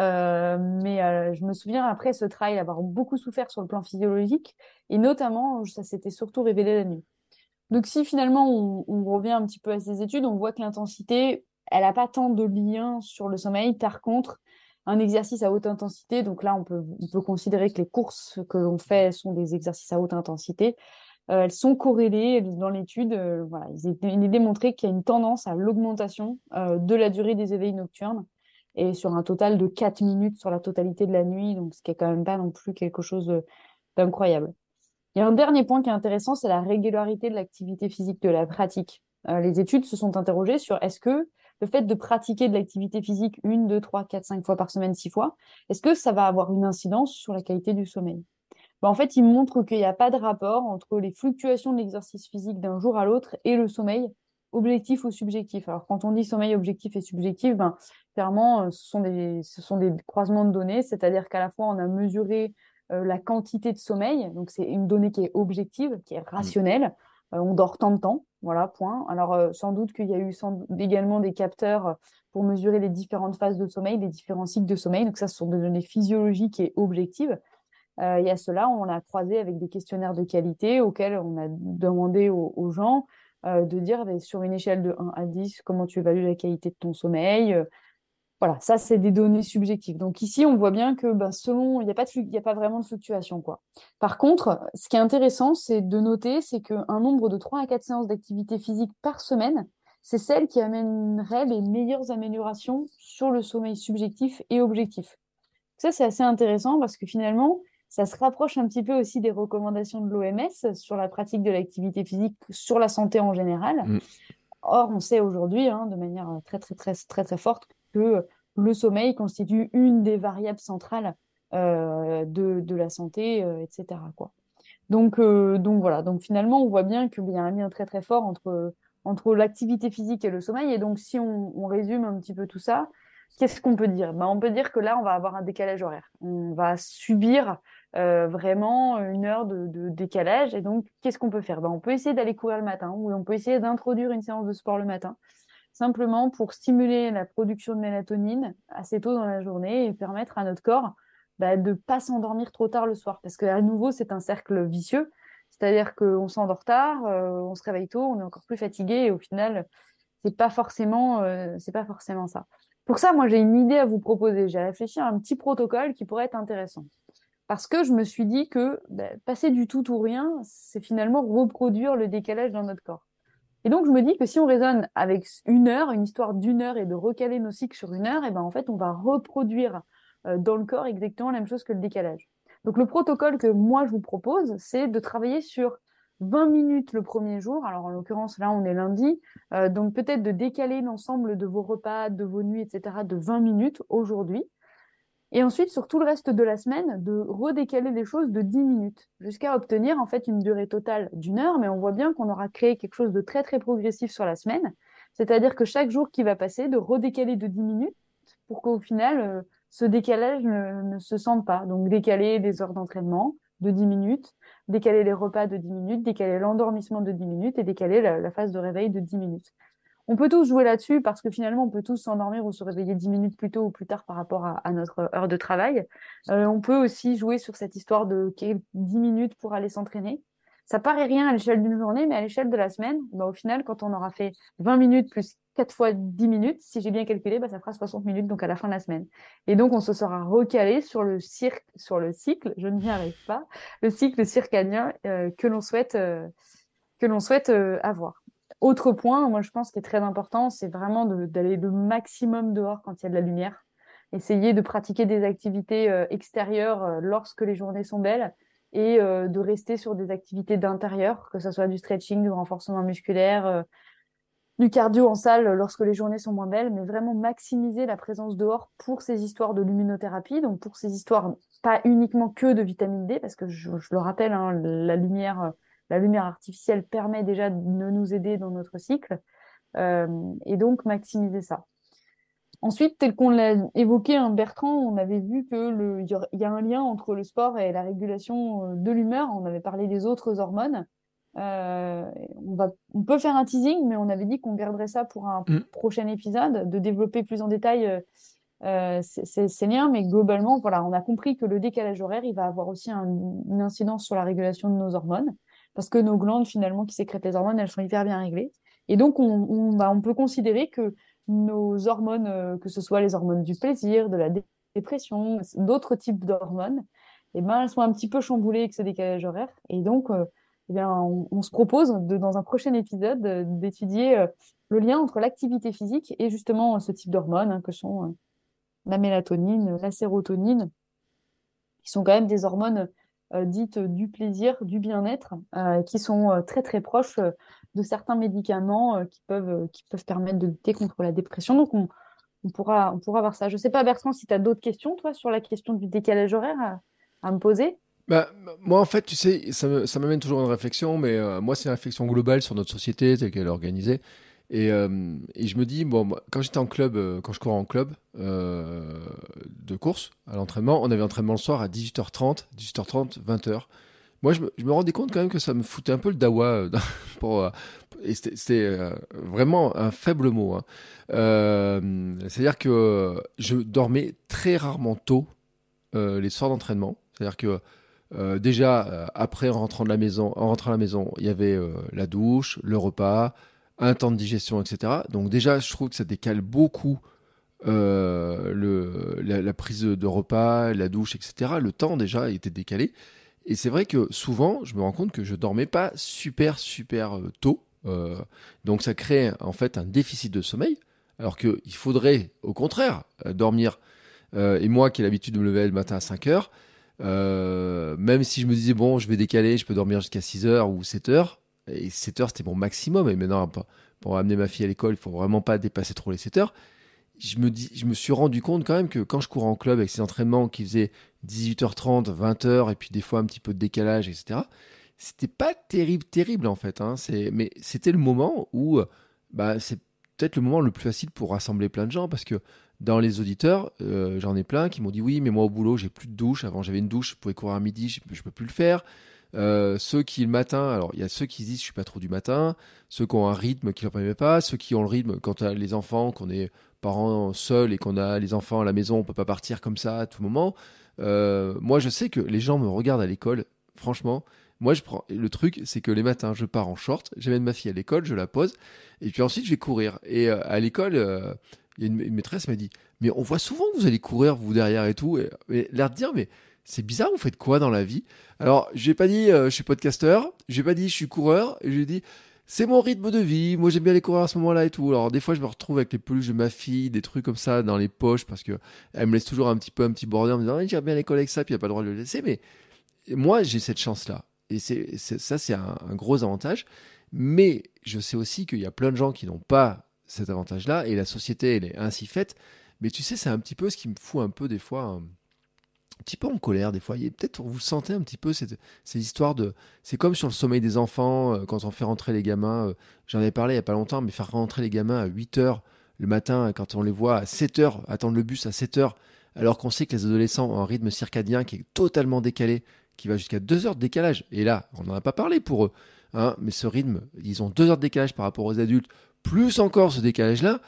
Mais je me souviens après ce trail avoir beaucoup souffert sur le plan physiologique. Et notamment, ça s'était surtout révélé la nuit. Donc, si finalement on revient un petit peu à ces études, on voit que l'intensité, elle n'a pas tant de lien sur le sommeil. Par contre, un exercice à haute intensité, donc là, on peut considérer que les courses que l'on fait sont des exercices à haute intensité. Elles sont corrélées dans l'étude. Voilà, il est démontré qu'il y a une tendance à l'augmentation de la durée des éveils nocturnes et sur un total de 4 minutes sur la totalité de la nuit, donc ce qui est quand même pas non plus quelque chose d'incroyable. Il y a un dernier point qui est intéressant, c'est la régularité de l'activité physique, de la pratique. Les études se sont interrogées sur est-ce que le fait de pratiquer de l'activité physique 1, 2, 3, 4, 5 fois par semaine, 6 fois, est-ce que ça va avoir une incidence sur la qualité du sommeil? En fait, il montre qu'il n'y a pas de rapport entre les fluctuations de l'exercice physique d'un jour à l'autre et le sommeil objectif ou subjectif. Alors, quand on dit sommeil objectif et subjectif, clairement, ce sont des croisements de données, c'est-à-dire qu'à la fois, on a mesuré la quantité de sommeil, donc c'est une donnée qui est objective, qui est Mm. rationnelle. On dort tant de temps, voilà, point. Alors, sans doute qu'il y a eu également des capteurs pour mesurer les différentes phases de sommeil, les différents cycles de sommeil. Donc, ça, ce sont des données physiologiques et objectives. Et à cela, on l'a croisé avec des questionnaires de qualité auxquels on a demandé aux gens de dire sur une échelle de 1 à 10, comment tu évalues la qualité de ton sommeil. Voilà, ça, c'est des données subjectives. Donc ici, on voit bien que selon, il y a pas vraiment de fluctuation, quoi. Par contre, ce qui est intéressant, c'est de noter, c'est qu'un nombre de 3 à 4 séances d'activité physique par semaine, c'est celle qui amènerait les meilleures améliorations sur le sommeil subjectif et objectif. Ça, c'est assez intéressant parce que finalement, ça se rapproche un petit peu aussi des recommandations de l'OMS sur la pratique de l'activité physique, sur la santé en général. Mm. Or, on sait aujourd'hui, de manière très, très, très, très, très forte, que le sommeil constitue une des variables centrales de la santé, etc., quoi. Donc voilà. Donc finalement, on voit bien qu'il y a un lien très, très fort entre l'activité physique et le sommeil. Et donc, si on résume un petit peu tout ça, qu'est-ce qu'on peut dire? On peut dire que là, on va avoir un décalage horaire. On va subir vraiment 1 heure de décalage. Et donc, qu'est-ce qu'on peut faire? On peut essayer d'aller courir le matin ou on peut essayer d'introduire une séance de sport le matin, simplement pour stimuler la production de mélatonine assez tôt dans la journée et permettre à notre corps de ne pas s'endormir trop tard le soir. Parce qu'à nouveau, c'est un cercle vicieux. C'est-à-dire qu'on s'endort tard, on se réveille tôt, on est encore plus fatigué et au final, c'est pas forcément ça. Pour ça, moi, j'ai une idée à vous proposer. J'ai réfléchi à un petit protocole qui pourrait être intéressant. Parce que je me suis dit que passer du tout ou rien, c'est finalement reproduire le décalage dans notre corps. Et donc, je me dis que si on raisonne avec 1 heure, une histoire d'1 heure et de recaler nos cycles sur 1 heure, et en fait, on va reproduire dans le corps exactement la même chose que le décalage. Donc, le protocole que moi, je vous propose, c'est de travailler sur 20 minutes le premier jour. Alors, en l'occurrence, là, on est lundi. Donc, peut-être de décaler l'ensemble de vos repas, de vos nuits, etc., de 20 minutes aujourd'hui. Et ensuite, sur tout le reste de la semaine, de redécaler les choses de 10 minutes, jusqu'à obtenir en fait une durée totale d'1 heure, mais on voit bien qu'on aura créé quelque chose de très très progressif sur la semaine, c'est-à-dire que chaque jour qui va passer, de redécaler de 10 minutes, pour qu'au final, ce décalage ne se sente pas. Donc décaler les heures d'entraînement de 10 minutes, décaler les repas de 10 minutes, décaler l'endormissement de 10 minutes et décaler la phase de réveil de 10 minutes. On peut tous jouer là-dessus parce que finalement, on peut tous s'endormir ou se réveiller 10 minutes plus tôt ou plus tard par rapport à notre heure de travail. On peut aussi jouer sur cette histoire de 10 minutes pour aller s'entraîner. Ça paraît rien à l'échelle d'une journée, mais à l'échelle de la semaine, au final, quand on aura fait 20 minutes plus 4 fois 10 minutes, si j'ai bien calculé, ça fera 60 minutes, donc à la fin de la semaine. Et donc, on se sera recalé sur le cycle, je n'y arrive pas, le cycle circadien que l'on souhaite avoir. Autre point, moi je pense qui est très important, c'est vraiment d'aller le maximum dehors quand il y a de la lumière. Essayer de pratiquer des activités extérieures lorsque les journées sont belles et de rester sur des activités d'intérieur, que ce soit du stretching, du renforcement musculaire, du cardio en salle lorsque les journées sont moins belles, mais vraiment maximiser la présence dehors pour ces histoires de luminothérapie, donc pour ces histoires pas uniquement que de vitamine D, parce que je le rappelle, hein, la lumière artificielle permet déjà de nous aider dans notre cycle, et donc maximiser ça. Ensuite, tel qu'on l'a évoqué, hein, Bertrand, on avait vu il y a un lien entre le sport et la régulation de l'humeur. On avait parlé des autres hormones. Euh, on peut faire un teasing, mais on avait dit qu'on garderait ça pour un Mm. prochain épisode, de développer plus en détail ces liens. Mais globalement, voilà, on a compris que le décalage horaire, il va avoir aussi une incidence sur la régulation de nos hormones, parce que nos glandes, finalement, qui sécrètent les hormones, elles sont hyper bien réglées. Et donc, on peut considérer que nos hormones, que ce soit les hormones du plaisir, de la dépression, d'autres types d'hormones, eh ben, elles sont un petit peu chamboulées avec ce décalage horaire. Et donc, eh bien, on se propose dans un prochain épisode d'étudier le lien entre l'activité physique et justement ce type d'hormones, hein, que sont la mélatonine, la sérotonine, qui sont quand même des hormones dites du plaisir, du bien-être, qui sont très très proches de certains médicaments qui peuvent permettre de lutter contre la dépression. Donc on pourra voir ça. Je ne sais pas, Bertrand, si tu as d'autres questions, toi, sur la question du décalage horaire à me poser. Bah, moi, en fait, tu sais, ça m'amène toujours à une réflexion, mais moi, c'est une réflexion globale sur notre société telle qu'elle est organisée. Et je me dis, bon, moi, quand j'étais en club, quand je courais en club de course, à l'entraînement, on avait entraînement le soir à 18h30, 18h30, 20h. Moi, je me rendais compte quand même que ça me foutait un peu le dawa. Pour, euh, et c'était vraiment un faible mot, hein. C'est-à-dire que je dormais très rarement tôt les soirs d'entraînement. C'est-à-dire que déjà, après, en rentrant à la maison, il y avait la douche, le repas, un temps de digestion, etc. Donc déjà, je trouve que ça décale beaucoup la prise de repas, la douche, etc. Le temps déjà était décalé. Et c'est vrai que souvent, je me rends compte que je dormais pas super tôt. Donc ça crée en fait un déficit de sommeil. Alors qu'il faudrait, au contraire, dormir. Et moi qui ai l'habitude de me lever le matin à 5 heures, même si je me disais, bon, je vais décaler, je peux dormir jusqu'à 6 heures ou 7 heures. Et 7 heures, c'était mon maximum. Et maintenant, pour amener ma fille à l'école, il faut vraiment pas dépasser trop les 7 heures. Je me suis rendu compte quand même que quand je courais en club avec ces entraînements qui faisaient 18h30, 20h, et puis des fois un petit peu de décalage, etc., c'était pas terrible en fait, hein. Mais c'était le moment où, bah, c'est peut-être le moment le plus facile pour rassembler plein de gens, parce que dans les auditeurs, j'en ai plein qui m'ont dit oui, mais moi au boulot, j'ai plus de douche. Avant, j'avais une douche, je pouvais courir à midi, je peux plus le faire. Ceux qui le matin, alors il y a ceux qui se disent je suis pas trop du matin, ceux qui ont un rythme qui leur permet pas, ceux qui ont le rythme quand on a les enfants, qu'on est parents seuls et qu'on a les enfants à la maison, on peut pas partir comme ça à tout moment. Moi je sais que les gens me regardent à l'école, franchement. Moi je prends le truc, c'est que les matins je pars en short, j'amène ma fille à l'école, je la pose et puis ensuite je vais courir. Et à l'école, il y a une maîtresse m'a dit mais on voit souvent que vous allez courir vous derrière et tout, et l'air de dire mais c'est bizarre, vous faites quoi dans la vie? Alors, j'ai pas dit je suis podcasteur, j'ai pas dit je suis coureur, et j'ai dit c'est mon rythme de vie, moi j'aime bien les courir à ce moment-là et tout. Alors des fois je me retrouve avec les peluches de ma fille, des trucs comme ça dans les poches parce que elle me laisse toujours un petit border en me disant j'aime bien l'école avec ça, puis il n'y a pas le droit de le laisser. Mais moi j'ai cette chance-là. Et ça c'est un gros avantage. Mais je sais aussi qu'il y a plein de gens qui n'ont pas cet avantage-là et la société elle est ainsi faite. Mais tu sais, c'est un petit peu ce qui me fout un peu des fois un petit peu en colère des fois. Peut-être vous sentez un petit peu ces histoires de... C'est comme sur le sommeil des enfants, quand on fait rentrer les gamins. J'en avais parlé il n'y a pas longtemps, mais faire rentrer les gamins à 8 heures le matin, quand on les voit à 7 heures, attendre le bus à 7 heures, alors qu'on sait que les adolescents ont un rythme circadien qui est totalement décalé, qui va jusqu'à 2 heures de décalage. Et là, on n'en a pas parlé pour eux, hein, mais ce rythme, ils ont 2 heures de décalage par rapport aux adultes, plus encore ce décalage-là.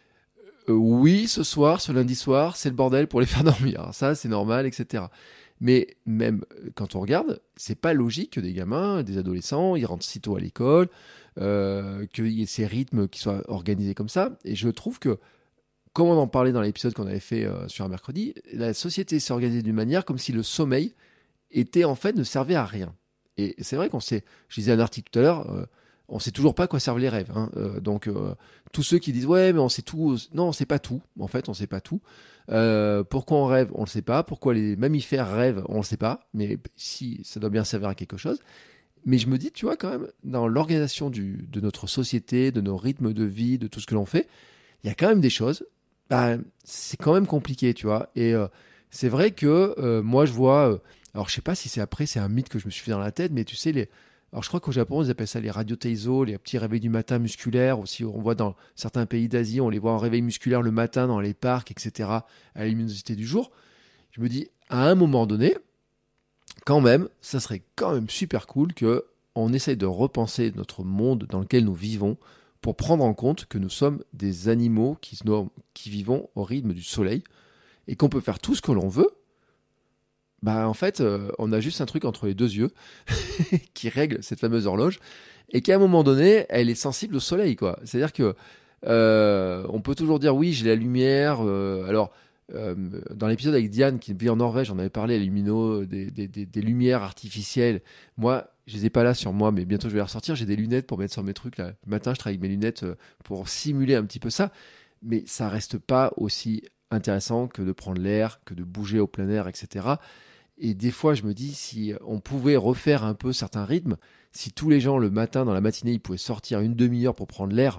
Oui, ce soir, ce lundi soir, c'est le bordel pour les faire dormir. Ça, c'est normal, etc. Mais même quand on regarde, c'est pas logique que des gamins, des adolescents, ils rentrent si tôt à l'école, qu'il y ait ces rythmes qui soient organisés comme ça. Et je trouve que, comme on en parlait dans l'épisode qu'on avait fait sur un mercredi, la société s'est organisée d'une manière comme si le sommeil était en fait ne servait à rien. Et c'est vrai je lisais un article tout à l'heure, on sait toujours pas à quoi servent les rêves, hein. Donc tous ceux qui disent ouais mais on sait tout, non on sait pas tout. En fait on sait pas tout. Pourquoi on rêve, on le sait pas. Pourquoi les mammifères rêvent, on le sait pas. Mais si ça doit bien servir à quelque chose. Mais je me dis, tu vois, quand même, dans l'organisation de notre société, de nos rythmes de vie, de tout ce que l'on fait, il y a quand même des choses, bah, c'est quand même compliqué, tu vois. Et c'est vrai que moi, je vois, alors je sais pas si c'est un mythe que je me suis fait dans la tête, mais tu sais, alors je crois qu'au Japon, ils appellent ça les radioteizo, les petits réveils du matin musculaires. Aussi, on voit dans certains pays d'Asie, on les voit en réveil musculaire le matin dans les parcs, etc., à la luminosité du jour. Je me dis, à un moment donné, quand même, ça serait quand même super cool que on essaye de repenser notre monde dans lequel nous vivons pour prendre en compte que nous sommes des animaux qui vivons au rythme du soleil et qu'on peut faire tout ce que l'on veut. Bah en fait, on a juste un truc entre les deux yeux qui règle cette fameuse horloge et qu'à un moment donné, elle est sensible au soleil, quoi. C'est-à-dire que on peut toujours dire oui, j'ai la lumière. Dans l'épisode avec Diane qui vit en Norvège, on avait parlé des lumières artificielles. Moi, je les ai pas là sur moi, mais bientôt je vais les ressortir. J'ai des lunettes pour mettre sur mes trucs là. Le matin, je travaille avec mes lunettes pour simuler un petit peu ça, mais ça reste pas aussi intéressant que de prendre l'air, que de bouger au plein air, etc. Et des fois, je me dis, si on pouvait refaire un peu certains rythmes, si tous les gens, le matin, dans la matinée, ils pouvaient sortir une demi-heure pour prendre l'air,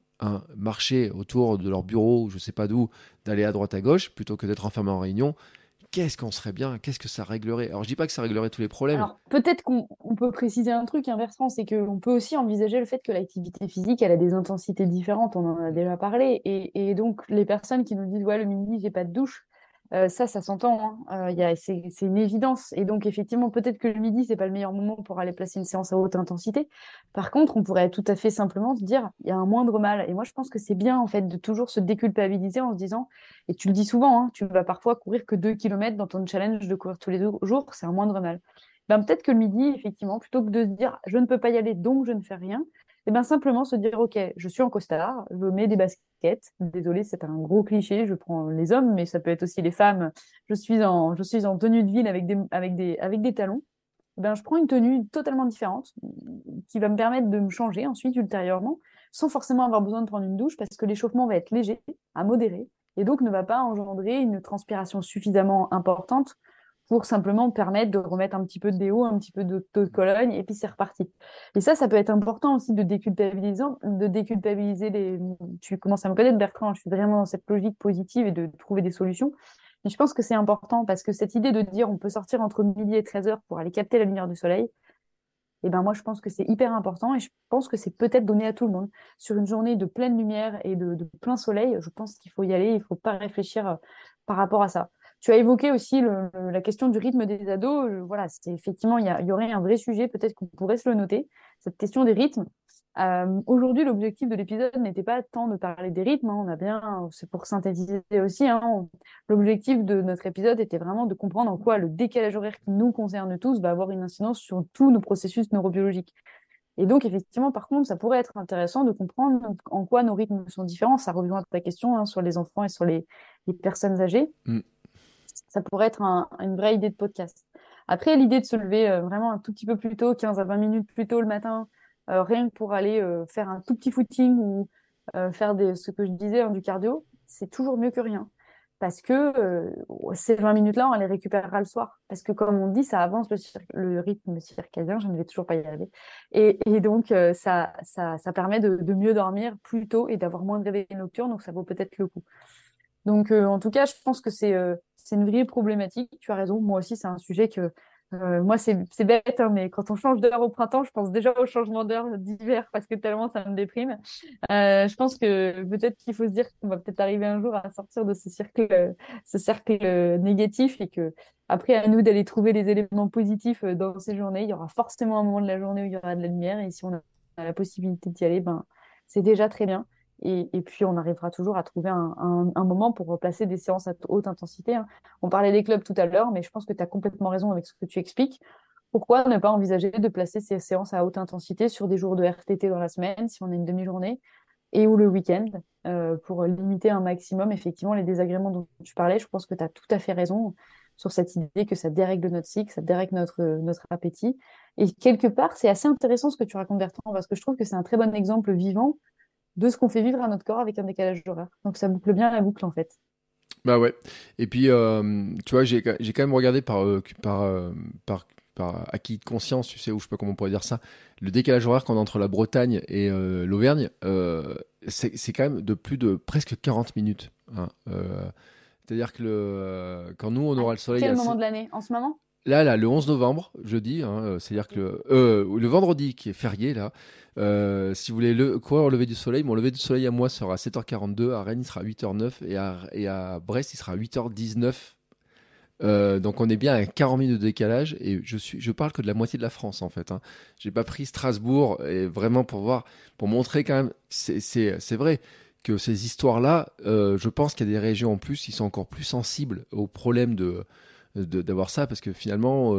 marcher autour de leur bureau, ou je sais pas d'où, d'aller à droite à gauche, plutôt que d'être enfermé en réunion, qu'est-ce qu'on serait bien, qu'est-ce que ça réglerait. Alors, je dis pas que ça réglerait tous les problèmes. Alors, peut-être qu'on peut préciser un truc inversant, c'est qu'on peut aussi envisager le fait que l'activité physique, elle a des intensités différentes, on en a déjà parlé, et donc les personnes qui nous disent, ouais, le midi, j'ai pas de douche, ça s'entend, hein. C'est une évidence. Et donc, effectivement, peut-être que le midi, c'est pas le meilleur moment pour aller placer une séance à haute intensité. Par contre, on pourrait tout à fait simplement se dire, il y a un moindre mal. Et moi, je pense que c'est bien, en fait, de toujours se déculpabiliser en se disant, et tu le dis souvent, hein, tu vas parfois courir que 2 kilomètres dans ton challenge de courir tous les jours, c'est un moindre mal. Ben, peut-être que le midi, effectivement, plutôt que de se dire, je ne peux pas y aller, donc je ne fais rien, et ben simplement se dire, OK, je suis en costard, je mets des baskets. Désolée, c'est un gros cliché, je prends les hommes, mais ça peut être aussi les femmes. Je suis en tenue de ville avec des talons. Eh ben, je prends une tenue totalement différente qui va me permettre de me changer ensuite, ultérieurement, sans forcément avoir besoin de prendre une douche parce que l'échauffement va être léger, à modéré, et donc ne va pas engendrer une transpiration suffisamment importante pour simplement permettre de remettre un petit peu de déo, un petit peu de Cologne, et puis c'est reparti. Et ça peut être important aussi de déculpabiliser les... Tu commences à me connaître, Bertrand, je suis vraiment dans cette logique positive et de trouver des solutions. Mais je pense que c'est important parce que cette idée de dire on peut sortir entre midi et 13 heures pour aller capter la lumière du soleil, et ben moi je pense que c'est hyper important et je pense que c'est peut-être donné à tout le monde. Sur une journée de pleine lumière et de plein soleil, je pense qu'il faut y aller, il ne faut pas réfléchir par rapport à ça. Tu as évoqué aussi la question du rythme des ados. Voilà, c'est effectivement, il y aurait un vrai sujet, peut-être qu'on pourrait se le noter, cette question des rythmes. Aujourd'hui, l'objectif de l'épisode n'était pas tant de parler des rythmes, hein, c'est pour synthétiser aussi, hein, l'objectif de notre épisode était vraiment de comprendre en quoi le décalage horaire qui nous concerne tous va avoir une incidence sur tous nos processus neurobiologiques. Et donc, effectivement, par contre, ça pourrait être intéressant de comprendre en quoi nos rythmes sont différents. Ça revient à ta question, hein, sur les enfants et sur les personnes âgées. Mm. Ça pourrait être une vraie idée de podcast. Après, l'idée de se lever vraiment un tout petit peu plus tôt, 15 à 20 minutes plus tôt le matin, rien que pour aller faire un tout petit footing ou faire ce que je disais, hein, du cardio, c'est toujours mieux que rien. Parce que ces 20 minutes-là, on les récupérera le soir. Parce que comme on dit, ça avance le rythme circadien, je ne vais toujours pas y arriver. Et donc, ça permet de mieux dormir plus tôt et d'avoir moins de réveils nocturnes, donc ça vaut peut-être le coup. Donc, en tout cas, je pense que c'est une vraie problématique. Tu as raison. Moi aussi, c'est un sujet que moi, c'est bête, hein, mais quand on change d'heure au printemps, je pense déjà au changement d'heure d'hiver parce que tellement ça me déprime. Je pense que peut-être qu'il faut se dire qu'on va peut-être arriver un jour à sortir de ce cercle négatif et que après, à nous d'aller trouver les éléments positifs dans ces journées. Il y aura forcément un moment de la journée où il y aura de la lumière et si on a la possibilité d'y aller, ben, c'est déjà très bien. Et puis, on arrivera toujours à trouver un moment pour placer des séances à haute intensité, hein. On parlait des clubs tout à l'heure, mais je pense que tu as complètement raison avec ce que tu expliques. Pourquoi ne pas envisager de placer ces séances à haute intensité sur des jours de RTT dans la semaine, si on a une demi-journée, et ou le week-end, pour limiter un maximum, effectivement, les désagréments dont tu parlais. Je pense que tu as tout à fait raison sur cette idée que ça dérègle notre cycle, ça dérègle notre appétit. Et quelque part, c'est assez intéressant ce que tu racontes, Bertrand, parce que je trouve que c'est un très bon exemple vivant de ce qu'on fait vivre à notre corps avec un décalage horaire. Donc ça boucle bien la boucle en fait. Bah ouais. Et puis, tu vois, j'ai quand même regardé par acquis de conscience, tu sais, ou je sais pas comment on pourrait dire ça, le décalage horaire qu'on a entre la Bretagne et l'Auvergne, c'est quand même de plus de presque 40 minutes. Hein. C'est-à-dire que quand nous, on aura le soleil Quel assez... moment de l'année? En ce moment? Là, le 11 novembre, jeudi, hein, c'est-à-dire que le vendredi qui est férié, là, si vous voulez courir au lever du soleil, mon lever du soleil à moi sera à 7h42, à Rennes il sera à 8h09 et à Brest il sera à 8h19. Donc on est bien à 40 minutes de décalage et je parle que de la moitié de la France en fait. Hein. J'ai pas pris Strasbourg et vraiment pour montrer quand même, c'est vrai que ces histoires-là, je pense qu'il y a des régions en plus qui sont encore plus sensibles aux problèmes d'avoir ça parce que finalement,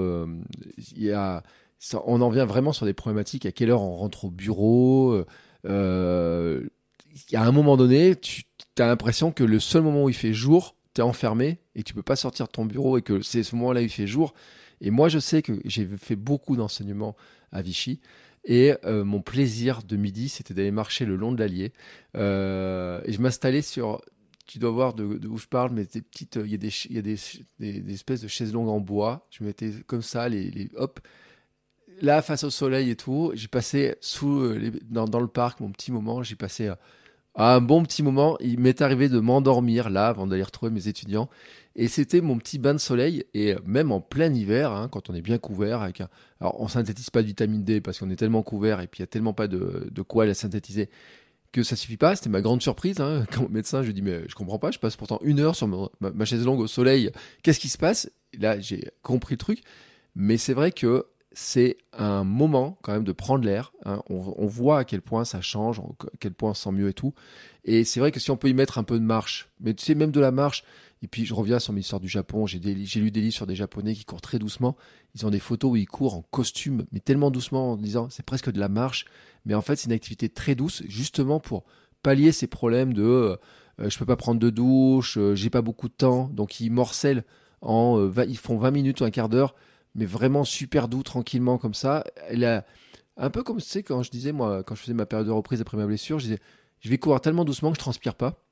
on en vient vraiment sur des problématiques. À quelle heure on rentre au bureau il y a un moment donné, tu as l'impression que le seul moment où il fait jour, tu es enfermé et tu peux pas sortir de ton bureau et que c'est ce moment-là où il fait jour. Et moi, je sais que j'ai fait beaucoup d'enseignements à Vichy et mon plaisir de midi, c'était d'aller marcher le long de l'Allier et je m'installais sur. Tu dois voir de où je parle, mais des petites, il y a des espèces de chaises longues en bois. Je mettais comme ça, hop, là face au soleil et tout. J'ai passé dans le parc mon petit moment. J'ai passé un bon petit moment. Il m'est arrivé de m'endormir là avant d'aller retrouver mes étudiants. Et c'était mon petit bain de soleil. Et même en plein hiver, hein, quand on est bien couvert, alors on synthétise pas de vitamine D parce qu'on est tellement couvert et puis il y a tellement pas de quoi la synthétiser que ça suffit pas. C'était ma grande surprise. Hein. Quand mon médecin, je lui dis mais je comprends pas. Je passe pourtant 1 heure sur ma chaise longue au soleil. Qu'est-ce qui se passe? Et là, j'ai compris le truc. Mais c'est vrai que c'est un moment quand même de prendre l'air. Hein. On voit à quel point ça change, à quel point on se sent mieux et tout. Et c'est vrai que si on peut y mettre un peu de marche, mais tu sais, même de la marche, et puis je reviens sur l'histoire du Japon, j'ai lu des livres sur des Japonais qui courent très doucement. Ils ont des photos où ils courent en costume, mais tellement doucement en disant c'est presque de la marche. Mais en fait, c'est une activité très douce, justement pour pallier ces problèmes de je peux pas prendre de douche, j'ai pas beaucoup de temps. Donc ils morcellent ils font 20 minutes ou un quart d'heure mais vraiment super doux, tranquillement comme ça. Elle a un peu comme tu sais quand je disais moi, quand je faisais ma période de reprise après ma blessure, je disais je vais courir tellement doucement que je transpire pas.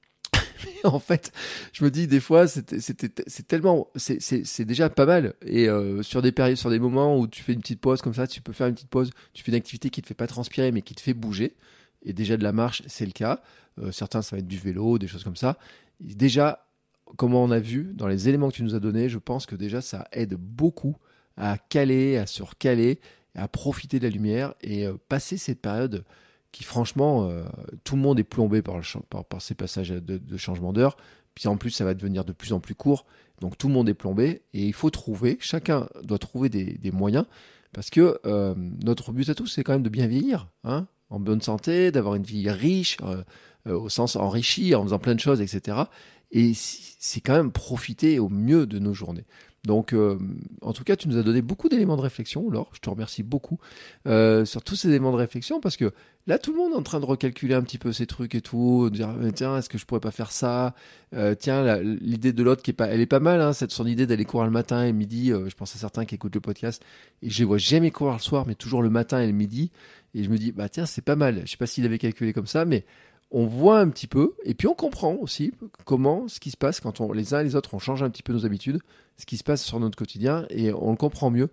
En fait, je me dis des fois c'est déjà pas mal et sur des périodes, sur des moments où tu fais une petite pause comme ça, tu peux faire une petite pause, tu fais une activité qui te fait pas transpirer mais qui te fait bouger. Et déjà de la marche, c'est le cas. Certains ça va être du vélo, des choses comme ça. Et déjà comme on a vu dans les éléments que tu nous as donnés, je pense que déjà ça aide beaucoup à caler, à se recaler, à profiter de la lumière et passer cette période qui franchement, tout le monde est plombé par ces passages de changement d'heure. Puis en plus, ça va devenir de plus en plus court. Donc tout le monde est plombé et il faut chacun doit trouver des moyens parce que notre but à tous, c'est quand même de bien vieillir, hein, en bonne santé, d'avoir une vie riche, au sens enrichi, en faisant plein de choses, etc. Et c'est quand même profiter au mieux de nos journées. Donc, en tout cas, tu nous as donné beaucoup d'éléments de réflexion, Laure. Je te remercie beaucoup sur tous ces éléments de réflexion parce que là, tout le monde est en train de recalculer un petit peu ces trucs et tout, de dire tiens, est-ce que je pourrais pas faire ça tiens, l'idée de l'autre elle est pas mal, hein, son idée d'aller courir le matin et le midi. Je pense à certains qui écoutent le podcast et je les vois jamais courir le soir, mais toujours le matin et le midi. Et je me dis bah tiens, c'est pas mal. Je sais pas s'il avait calculé comme ça, mais on voit un petit peu, et puis on comprend aussi ce qui se passe quand les uns et les autres, on change un petit peu nos habitudes, ce qui se passe sur notre quotidien, et on le comprend mieux.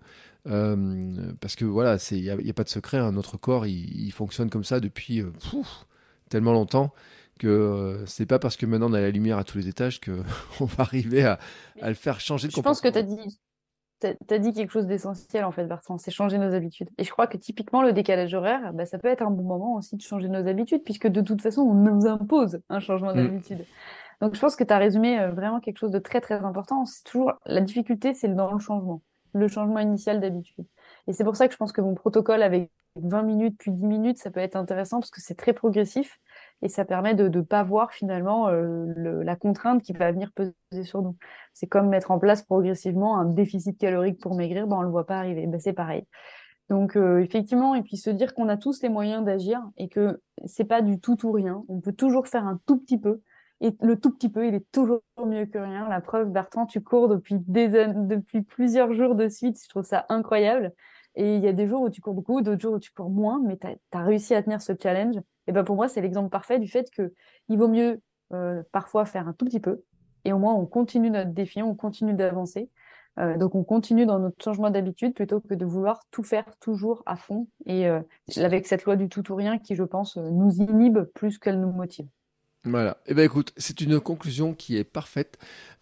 Parce que voilà, il y a pas de secret, hein, notre corps, il fonctionne comme ça depuis tellement longtemps que c'est pas parce que maintenant on a la lumière à tous les étages qu'on va arriver à le faire changer de Je pense que comportement. t'as dit quelque chose d'essentiel en fait, Bertrand, c'est changer nos habitudes. Et je crois que typiquement le décalage horaire, bah, ça peut être un bon moment aussi de changer nos habitudes, puisque de toute façon, on nous impose un changement Mm. d'habitude. Donc je pense que tu as résumé vraiment quelque chose de très très important. C'est toujours la difficulté, c'est dans le changement initial d'habitude. Et c'est pour ça que je pense que mon protocole avec 20 minutes puis 10 minutes, ça peut être intéressant parce que c'est très progressif et ça permet de ne pas voir finalement la contrainte qui va venir peser sur nous. C'est comme mettre en place progressivement un déficit calorique pour maigrir, ben on le voit pas arriver. Ben, c'est pareil. Donc effectivement, et puis se dire qu'on a tous les moyens d'agir et que c'est pas du tout ou rien. On peut toujours faire un tout petit peu. Et le tout petit peu, il est toujours mieux que rien. La preuve, Bertrand, tu cours depuis plusieurs jours de suite. Je trouve ça incroyable. Et il y a des jours où tu cours beaucoup, d'autres jours où tu cours moins, mais tu as réussi à tenir ce challenge. Et ben pour moi, c'est l'exemple parfait du fait que il vaut mieux parfois faire un tout petit peu. Et au moins, on continue notre défi, on continue d'avancer Donc, on continue dans notre changement d'habitude plutôt que de vouloir tout faire toujours à fond. Et avec cette loi du tout ou rien qui, je pense, nous inhibe plus qu'elle nous motive. Voilà. Eh ben écoute, c'est une conclusion qui est parfaite.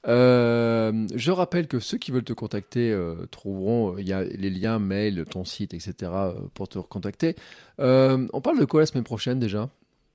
Je rappelle que ceux qui veulent te contacter trouveront, il y a les liens, mail, ton site, etc. Pour te recontacter. On parle de quoi la semaine prochaine déjà?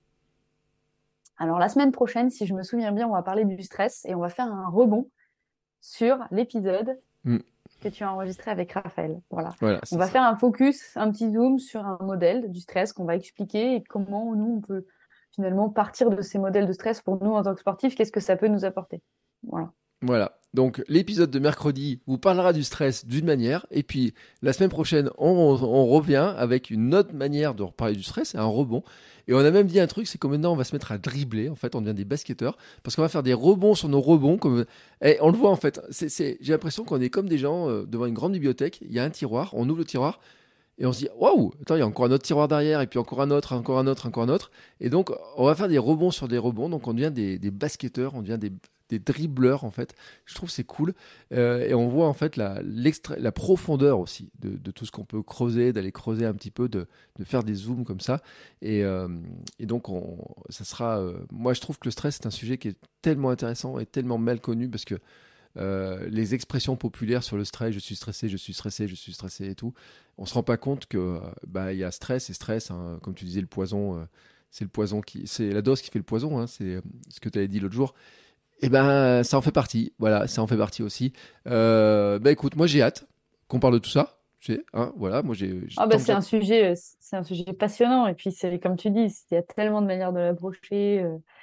Alors, la semaine prochaine, si je me souviens bien, on va parler du stress et on va faire un rebond sur l'épisode Hmm. que tu as enregistré avec Raphaël. Voilà. Voilà, On c'est va ça. faire un focus, un petit zoom sur un modèle du stress qu'on va expliquer et comment nous, on peut finalement partir de ces modèles de stress pour nous en tant que sportifs, qu'est-ce que ça peut nous apporter. Voilà. Voilà. Donc l'épisode de mercredi vous parlera du stress d'une manière, et puis la semaine prochaine on revient avec une autre manière de reparler du stress, un rebond. Et on a même dit un truc, c'est que maintenant on va se mettre à dribbler, en fait on devient des basketteurs, parce qu'on va faire des rebonds sur nos rebonds, comme... Et on le voit en fait, j'ai l'impression qu'on est comme des gens devant une grande bibliothèque, il y a un tiroir, on ouvre le tiroir, et on se dit, waouh, attends, il y a encore un autre tiroir derrière, et puis encore un autre, encore un autre, encore un autre. Et donc, on va faire des rebonds sur des rebonds. Donc, on devient des basketteurs, on devient des dribbleurs, en fait. Je trouve que c'est cool. Et on voit, en fait, la profondeur aussi de tout ce qu'on peut creuser, d'aller creuser un petit peu, de faire des zooms comme ça. Et donc, ça sera. Moi, je trouve que le stress, c'est un sujet qui est tellement intéressant et tellement mal connu parce que les expressions populaires sur le stress, je suis stressé, je suis stressé, je suis stressé et tout, on se rend pas compte que il y a stress et stress, hein, comme tu disais, le poison, c'est le poison c'est la dose qui fait le poison, hein, c'est ce que tu avais dit l'autre jour. Et ben ça en fait partie, voilà, ça en fait partie aussi. Écoute, moi j'ai hâte qu'on parle de tout ça, tu sais, hein, voilà, moi Ah bah, tant que c'est un sujet passionnant. Et puis, c'est comme tu dis, il y a tellement de manières de l'approcher.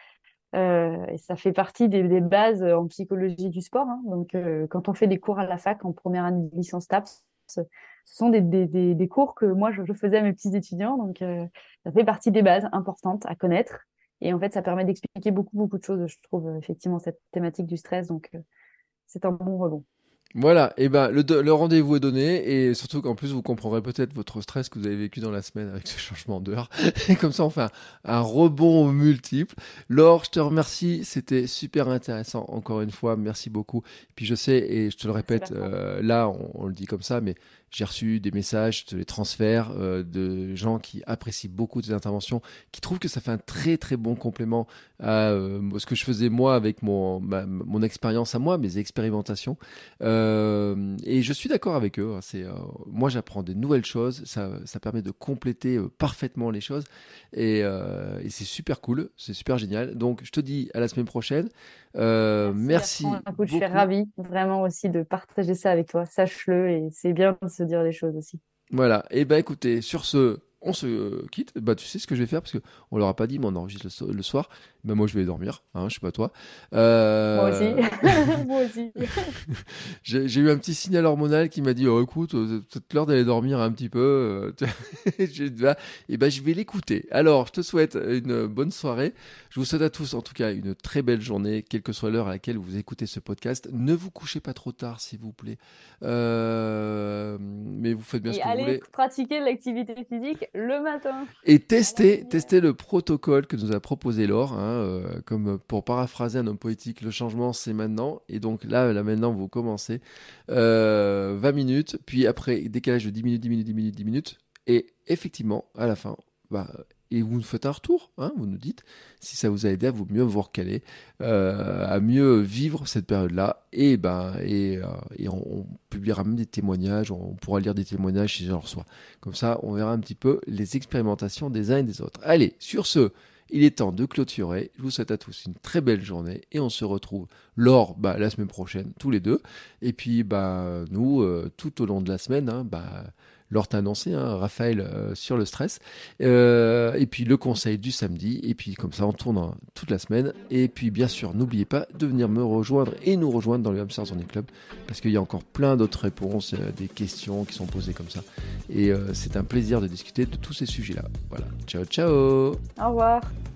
Et ça fait partie des bases en psychologie du sport, hein. Donc, quand on fait des cours à la fac en première année de licence TAPS, ce sont des cours que moi, je faisais à mes petits étudiants. Donc, ça fait partie des bases importantes à connaître. Et en fait, ça permet d'expliquer beaucoup, beaucoup de choses, je trouve, effectivement, cette thématique du stress. Donc, c'est un bon rebond. Voilà, et ben le rendez-vous est donné, et surtout qu'en plus vous comprendrez peut-être votre stress que vous avez vécu dans la semaine avec ce changement d'heure. Et comme ça on fait un rebond multiple. Laure, je te remercie, c'était super intéressant encore une fois, merci beaucoup. Puis je sais, et je te le Merci répète, Bertrand. là on le dit comme ça, mais j'ai reçu des messages, je te les transfère, de gens qui apprécient beaucoup tes interventions, qui trouvent que ça fait un très très bon complément à ce que je faisais moi avec mon expérience à moi, mes expérimentations. Et je suis d'accord avec eux, hein. Moi, j'apprends des nouvelles choses. Ça permet de compléter parfaitement les choses. Et c'est super cool. C'est super génial. Donc, je te dis à la semaine prochaine. Merci Merci Bertrand. Écoute, je suis beaucoup. ravie vraiment aussi de partager ça avec toi. Sache-le, et c'est bien de se dire les choses aussi. Voilà. Et ben, écoutez, sur ce, on se quitte. Bah, tu sais ce que je vais faire parce que on leur a pas dit, mais on enregistre le soir. Ben, moi, je vais dormir. Hein, je sais pas toi. Moi aussi. Euh, Moi aussi. j'ai eu un petit signal hormonal qui m'a dit, oh écoute, c'est peut-être l'heure d'aller dormir un petit peu. Et ben je vais l'écouter. Alors, je te souhaite une bonne soirée. Je vous souhaite à tous, en tout cas, une très belle journée, quelle que soit l'heure à laquelle vous écoutez ce podcast. Ne vous couchez pas trop tard, s'il vous plaît. Mais vous faites bien ce Et que vous allez voulez. pratiquer l'activité physique le matin. Et À la lumière. tester le protocole que nous a proposé Laure, hein, comme pour paraphraser un homme poétique, le changement c'est maintenant. Et donc là maintenant vous commencez 20 minutes, puis après décalage de 10 minutes, 10 minutes, 10 minutes, 10 minutes. Et effectivement, à la fin, et vous nous faites un retour, hein, vous nous dites si ça vous a aidé à vous mieux vous recaler, à mieux vivre cette période-là. Et on publiera même des témoignages, on pourra lire des témoignages si j'en reçois. Comme ça, on verra un petit peu les expérimentations des uns et des autres. Allez, sur ce, il est temps de clôturer. Je vous souhaite à tous une très belle journée et on se retrouve la semaine prochaine, tous les deux. Et puis, nous, tout au long de la semaine, hein, Laure t'a annoncé, hein, Raphaël, sur le stress. Et puis le conseil du samedi. Et puis comme ça, on tourne toute la semaine. Et puis bien sûr, n'oubliez pas de venir me rejoindre et nous rejoindre dans le Hamsters Running Club. Parce qu'il y a encore plein d'autres réponses, des questions qui sont posées comme ça. Et c'est un plaisir de discuter de tous ces sujets-là. Voilà. Ciao, ciao! Au revoir.